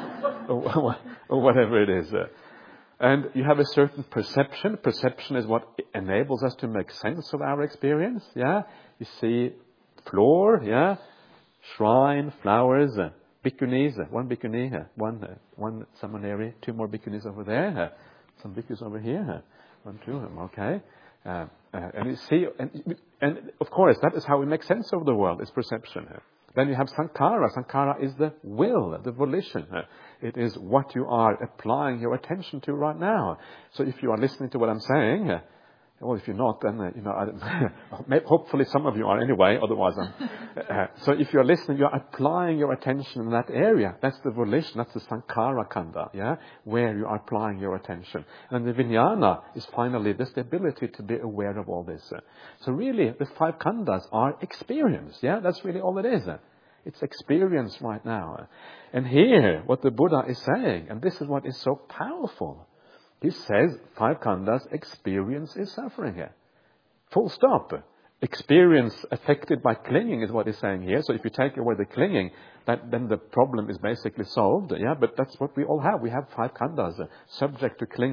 or, or whatever it is. And you have a certain perception. Perception is what enables us to make sense of our experience, yeah. You see floor, yeah. Shrine, flowers, bhikkhunis, one bhikkhuni, one, one samaneri, two more bhikkhunis over there, some bhikkhus over here, one, two, okay. Uh, uh, and you see, and, and of course, that is how we make sense of the world, is perception. Then you have sankhara. Sankhara is the will, the volition. It is what you are applying your attention to right now. So if you are listening to what I'm saying, well, if you're not, then, uh, you know, I, hopefully some of you are anyway, otherwise I'm... Uh, so if you're listening, you're applying your attention in that area. That's the volition, that's the sankhara khandha, yeah, where you are applying your attention. And the vijnana is finally this ability to be aware of all this. So really, the five khandhas are experience, yeah, that's really all it is. It's experience right now. And here, what the Buddha is saying, and this is what is so powerful, he says, five khandhas, experience is suffering here. Full stop. Experience affected by clinging is what he's saying here. So if you take away the clinging, that, then the problem is basically solved. Yeah, but that's what we all have. We have five khandhas, uh, subject to clinging.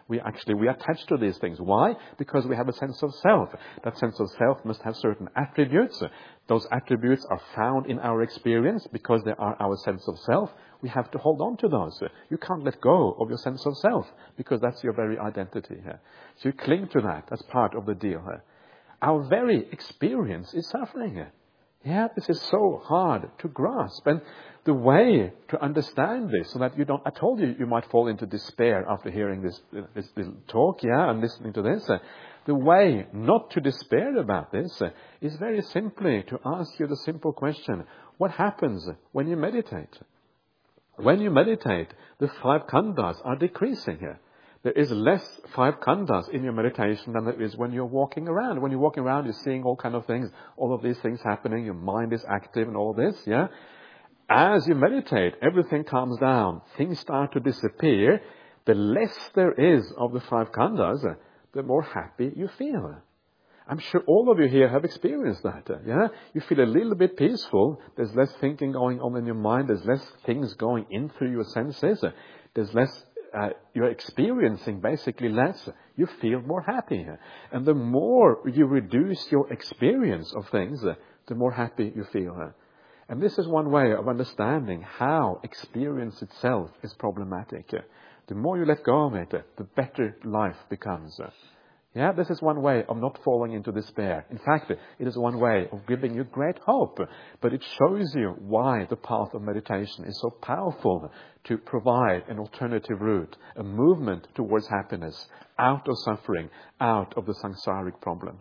We actually, we attach to these things. Why? Because we have a sense of self. That sense of self must have certain attributes. Those attributes are found in our experience because they are our sense of self. We have to hold on to those. You can't let go of your sense of self because that's your very identity. So you cling to that. That's part of the deal. Our very experience is suffering. Yeah, this is so hard to grasp. And the way to understand this, so that you don't, I told you you might fall into despair after hearing this, this little talk, yeah, and listening to this. Uh, the way not to despair about this uh, is very simply to ask you the simple question, what happens when you meditate? When you meditate, the five khandhas are decreasing here. There is less five khandhas in your meditation than there is when you're walking around. When you're walking around, you're seeing all kind of things, all of these things happening, your mind is active and all this, yeah? As you meditate, everything calms down, things start to disappear. The less there is of the five khandhas, the more happy you feel. I'm sure all of you here have experienced that, yeah? You feel a little bit peaceful, there's less thinking going on in your mind, there's less things going in through your senses, there's less Uh, you're experiencing basically less, you feel more happy. And the more you reduce your experience of things, uh, the more happy you feel. And this is one way of understanding how experience itself is problematic. The more you let go of it, the better life becomes. Yeah, this is one way of not falling into despair. In fact, it is one way of giving you great hope. But it shows you why the path of meditation is so powerful to provide an alternative route, a movement towards happiness, out of suffering, out of the samsaric problem.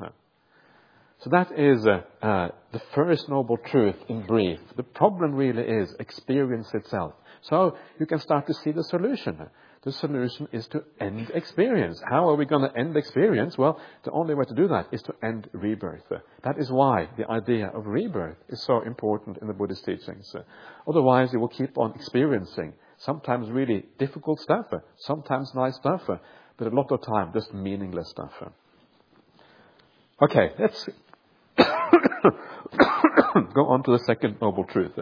So that is uh, uh, the first noble truth in brief. The problem really is experience itself. So you can start to see the solution. The solution is to end experience. How are we going to end experience? Well, the only way to do that is to end rebirth. That is why the idea of rebirth is so important in the Buddhist teachings. Otherwise, you will keep on experiencing sometimes really difficult stuff, sometimes nice stuff, but a lot of time just meaningless stuff. Okay, let's go on to the second noble truth.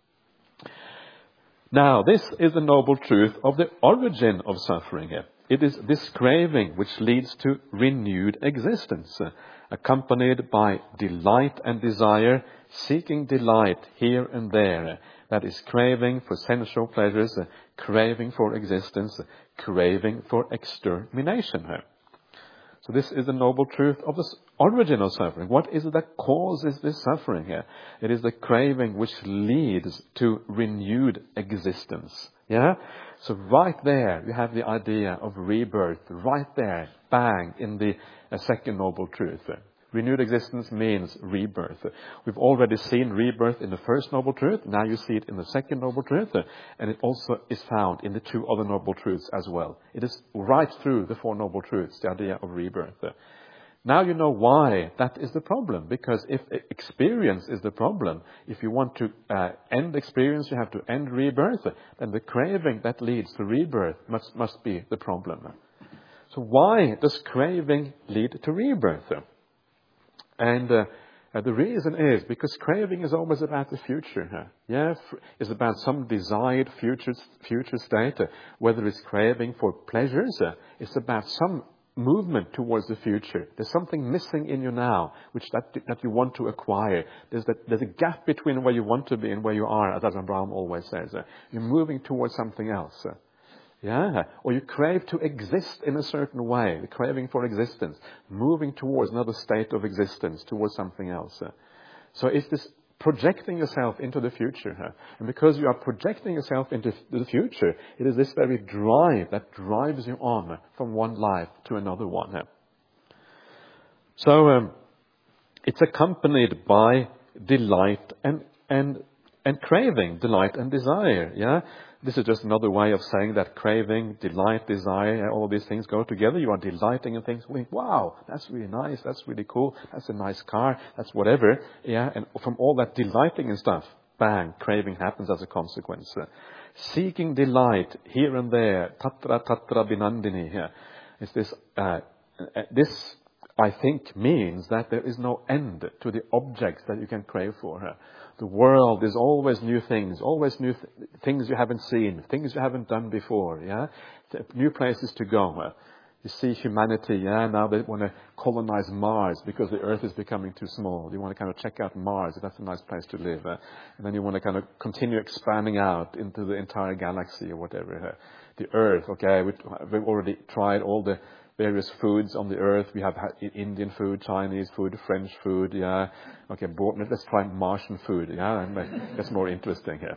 Now, this is the noble truth of the origin of suffering. It is this craving which leads to renewed existence, accompanied by delight and desire, seeking delight here and there. That is craving for sensual pleasures, craving for existence, craving for extermination. So this is the noble truth of the origin of suffering. What is it that causes this suffering here? It is the craving which leads to renewed existence. Yeah? So right there, you have the idea of rebirth. Right there, bang, in the uh, second noble truth. Renewed existence means rebirth. We've already seen rebirth in the first noble truth. Now you see it in the second noble truth. And it also is found in the two other noble truths as well. It is right through the four noble truths, the idea of rebirth. Now you know why that is the problem. Because if experience is the problem, if you want to uh, end experience, you have to end rebirth. Then the craving that leads to rebirth must, must be the problem. So why does craving lead to rebirth? And uh, uh, the reason is because craving is always about the future. Huh? Yeah, f- it's about some desired future future state. Uh, whether it's craving for pleasures, uh, it's about some movement towards the future. There's something missing in you now, which that that you want to acquire. There's that there's a gap between where you want to be and where you are, as Ajahn Brahm always says. Uh, you're moving towards something else. Uh, Yeah, or you crave to exist in a certain way, the craving for existence, moving towards another state of existence, towards something else. So it's this projecting yourself into the future. And because you are projecting yourself into the future, it is this very drive that drives you on from one life to another one. So um, it's accompanied by delight and, and, and craving, delight and desire, yeah? This is just another way of saying that craving, delight, desire, all of these things go together. You are delighting in things. Wow, that's really nice. That's really cool. That's a nice car. That's whatever. Yeah, and from all that delighting and stuff, bang, craving happens as a consequence. Uh, seeking delight here and there, tatra tatra binandini here. It's this, uh, this, I think, means that there is no end to the objects that you can crave for. Uh, The world is always new things, always new th- things you haven't seen, things you haven't done before, yeah? New places to go. You see humanity, yeah, now they want to colonize Mars because the Earth is becoming too small. You want to kind of check out Mars, that's a nice place to live. Uh, and then you want to kind of continue expanding out into the entire galaxy or whatever. Uh, the Earth, okay, we, we've already tried all the various foods on the Earth. We have had Indian food, Chinese food, French food, yeah. Okay, let's try Martian food, yeah, and that's more interesting here.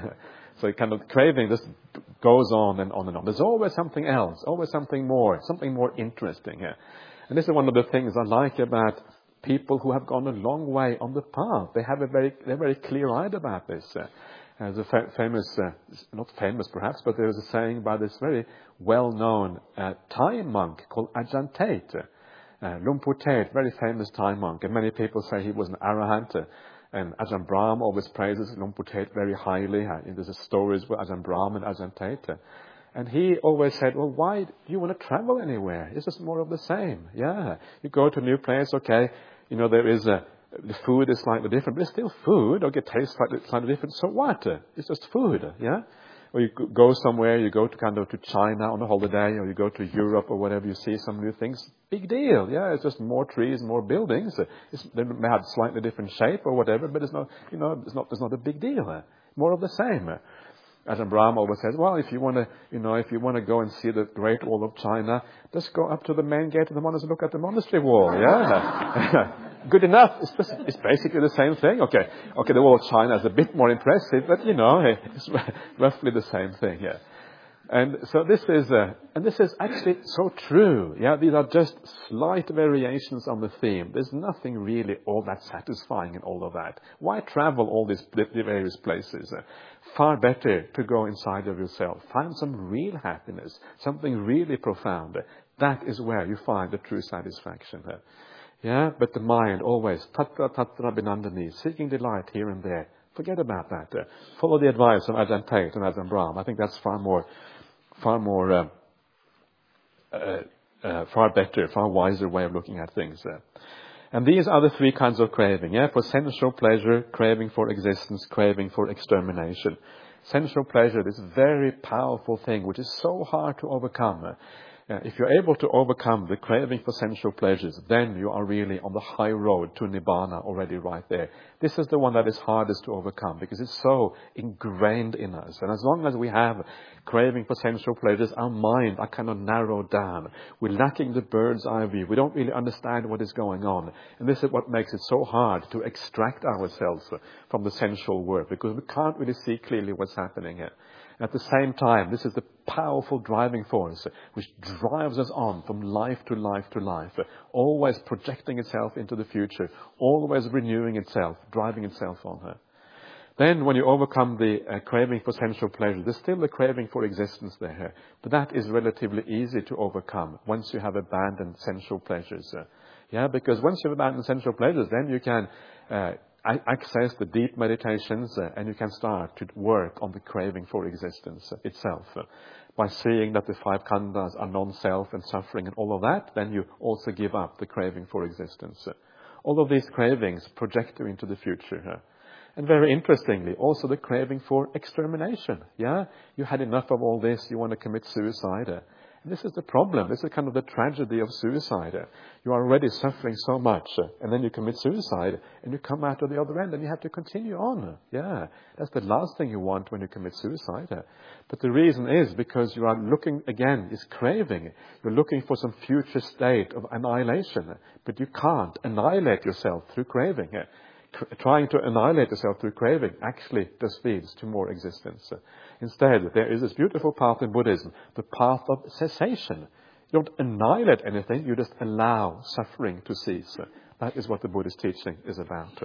So kind of craving just goes on and on and on. There's always something else, always something more, something more interesting here. And this is one of the things I like about people who have gone a long way on the path. They have a very, they're very clear-eyed about this. Uh, there's a fa- famous, uh, not famous perhaps, but there's a saying by this very well-known uh, Thai monk called Ajahn Tate. Uh, Lumpur Tate, very famous Thai monk, and many people say he was an arahant. Uh, And Ajahn Brahm always praises Lumpur Tate very highly. And there's stories with Ajahn Brahm and Ajahn Tate. And he always said, well, why do you want to travel anywhere? It's just more of the same. Yeah. You go to a new place, okay. You know, there is a, the food is slightly different, but it's still food. Okay, it tastes slightly, slightly different. So what? It's just food. Yeah. Or you go somewhere, you go to kind of to China on a holiday, or you go to Europe or whatever, you see some new things. Big deal, yeah. It's just more trees, more buildings. It's, they may have slightly different shape or whatever, but it's not, you know, it's not, it's not a big deal. More of the same. Ajahn Brahm always says, well, if you want to, you know, if you want to go and see the Great Wall of China, just go up to the main gate of the monastery and look at the monastery wall, yeah. Good enough. It's, just, it's basically the same thing. Okay, okay, the Wall of China is a bit more impressive, but you know, it's roughly the same thing, yeah. And so this is, uh, and this is actually so true. Yeah, these are just slight variations on the theme. There's nothing really all that satisfying in all of that. Why travel all these various places? Uh, far better to go inside of yourself. Find some real happiness, something really profound. That is where you find the true satisfaction. Uh, yeah, but the mind always, tatra tatra binandani, seeking delight here and there. Forget about that. Uh, follow the advice of Ajahn Tate and Ajahn Brahm. I think that's far more far more, uh, uh, uh, far better, far wiser way of looking at things. Uh. And these are the three kinds of craving, yeah, for sensual pleasure, craving for existence, craving for extermination. Sensual pleasure, this very powerful thing, which is so hard to overcome. Uh, Uh, if you're able to overcome the craving for sensual pleasures, then you are really on the high road to Nibbana already right there. This is the one that is hardest to overcome because it's so ingrained in us. And as long as we have craving for sensual pleasures, our mind are kind of narrowed down. We're lacking the bird's eye view. We don't really understand what is going on. And this is what makes it so hard to extract ourselves from the sensual world because we can't really see clearly what's happening here. At the same time, this is the powerful driving force which drives us on from life to life to life, always projecting itself into the future, always renewing itself, driving itself on. Then when you overcome the uh, craving for sensual pleasure, there's still the craving for existence there. But that is relatively easy to overcome once you have abandoned sensual pleasures. Yeah, because once you've abandoned sensual pleasures, then you can uh, access the deep meditations uh, and you can start to work on the craving for existence uh, itself. Uh, by seeing that the five khandhas are non-self and suffering and all of that, then you also give up the craving for existence. Uh, all of these cravings project you into the future. Uh, and very interestingly, also the craving for extermination. Yeah, you had enough of all this, you want to commit suicide. Uh, And this is the problem. This is kind of the tragedy of suicide. You are already suffering so much, and then you commit suicide, and you come out of the other end, and you have to continue on. Yeah, that's the last thing you want when you commit suicide. But the reason is because you are looking, again, is craving. You're looking for some future state of annihilation, but you can't annihilate yourself through craving. Trying to annihilate yourself through craving actually just leads to more existence. Instead, there is this beautiful path in Buddhism, the path of cessation. You don't annihilate anything, you just allow suffering to cease. That is what the Buddhist teaching is about.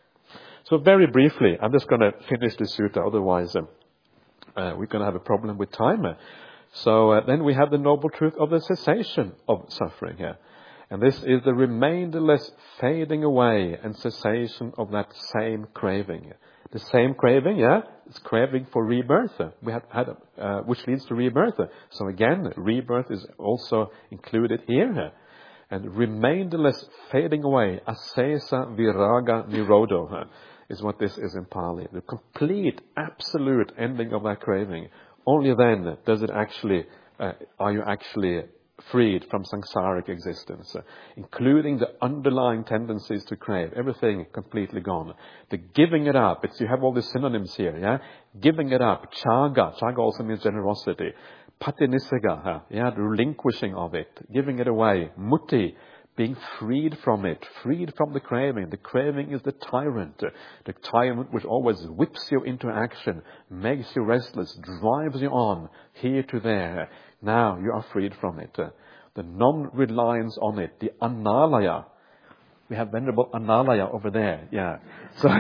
So very briefly, I'm just going to finish this sutta, otherwise um, uh, we're going to have a problem with time. So uh, then we have the noble truth of the cessation of suffering here. And this is the remainderless fading away and cessation of that same craving. The same craving, yeah, it's craving for rebirth. We have had, uh, which leads to rebirth. So again, rebirth is also included here. And remainderless fading away, asesa viraga nirodho, is what this is in Pali. The complete, absolute ending of that craving. Only then does it actually, uh, are you actually freed from samsaric existence, uh, including the underlying tendencies to crave, everything completely gone. The giving it up, it's, you have all these synonyms here, yeah? Giving it up, chaga, chaga also means generosity. Patinissaga, huh? Yeah, the relinquishing of it, giving it away. Mutti, being freed from it, freed from the craving. The craving is the tyrant, the tyrant which always whips you into action, makes you restless, drives you on, here to there. Now you are freed from it. The non-reliance on it, the analaya. We have Venerable Analaya over there, yeah. So,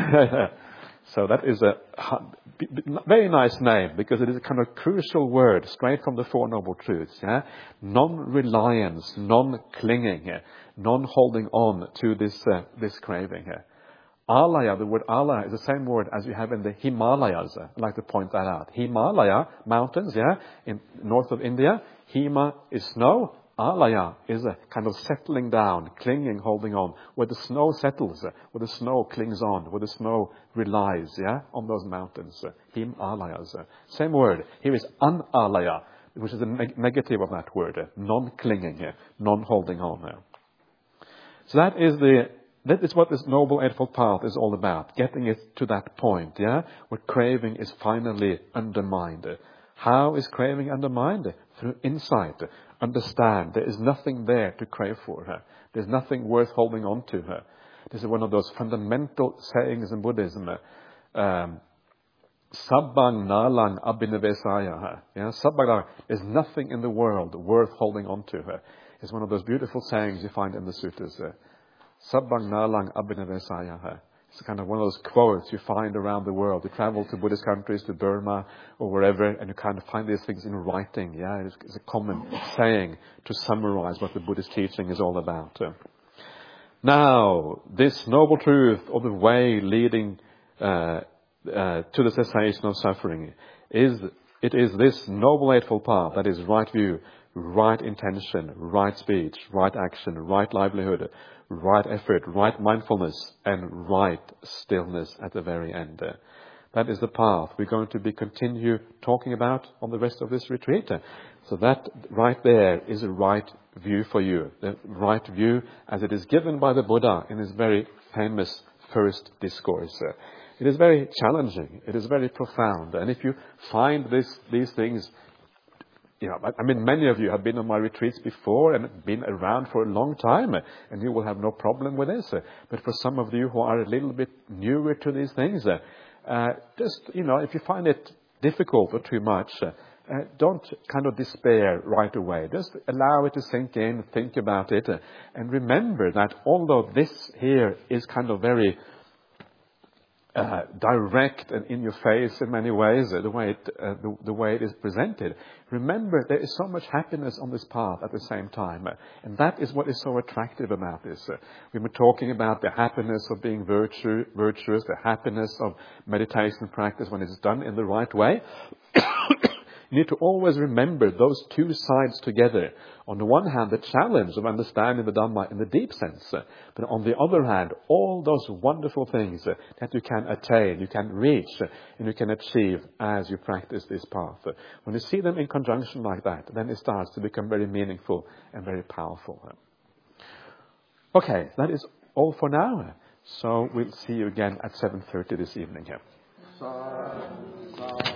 so that is a very nice name, because it is a kind of crucial word straight from the Four Noble Truths. Yeah? Non-reliance, non-clinging, non-holding on to this uh, this craving. Alaya, the word alaya is the same word as you have in the Himalayas. I'd like to point that out. Himalaya, mountains, yeah, in north of India. Hima is snow. Alaya is a kind of settling down, clinging, holding on, where the snow settles, where the snow clings on, where the snow relies, yeah, on those mountains. Himalayas. Same word. Here is analaya, which is the neg- negative of that word, non-clinging, non-holding on. So that is the That is what this Noble Eightfold Path is all about, getting it to that point, yeah, where craving is finally undermined. How is craving undermined? Through insight. Understand there is nothing there to crave for her. There's nothing worth holding on to her. This is one of those fundamental sayings in Buddhism. Um, Sabbang nalang abhinavesaya. Yeah, sabbang, there's nothing in the world worth holding on to her. It's one of those beautiful sayings you find in the suttas. Sabbang nalang abhinavesaya. It's kind of one of those quotes you find around the world. You travel to Buddhist countries, to Burma or wherever, and you kind of find these things in writing. Yeah, it's, it's a common saying to summarize what the Buddhist teaching is all about. Uh, now, this noble truth of the way leading uh, uh, to the cessation of suffering is it is this Noble Eightfold Path that is right view, right intention, right speech, right action, right livelihood, right effort, right mindfulness, and right stillness at the very end. Uh, that is the path we're going to be continue talking about on the rest of this retreat. Uh, so that right there is a right view for you, the right view as it is given by the Buddha in his very famous first discourse. Uh, it is very challenging. It is very profound. And if you find this, these things, you know, I mean, many of you have been on my retreats before and been around for a long time, and you will have no problem with this. But for some of you who are a little bit newer to these things, uh, just, you know, if you find it difficult or too much, uh, don't kind of despair right away. Just allow it to sink in, think about it, uh, and remember that although this here is kind of very Uh, direct and in your face in many ways, uh, the way it, uh, the, the way it is presented. Remember, there is so much happiness on this path at the same time, uh, and that is what is so attractive about this. Uh, we were talking about the happiness of being virtue, virtuous, the happiness of meditation practice when it's done in the right way. You need to always remember those two sides together. On the one hand, the challenge of understanding the Dhamma in the deep sense. But on the other hand, all those wonderful things that you can attain, you can reach, and you can achieve as you practice this path. When you see them in conjunction like that, then it starts to become very meaningful and very powerful. Okay, that is all for now. So we'll see you again at seven thirty this evening here.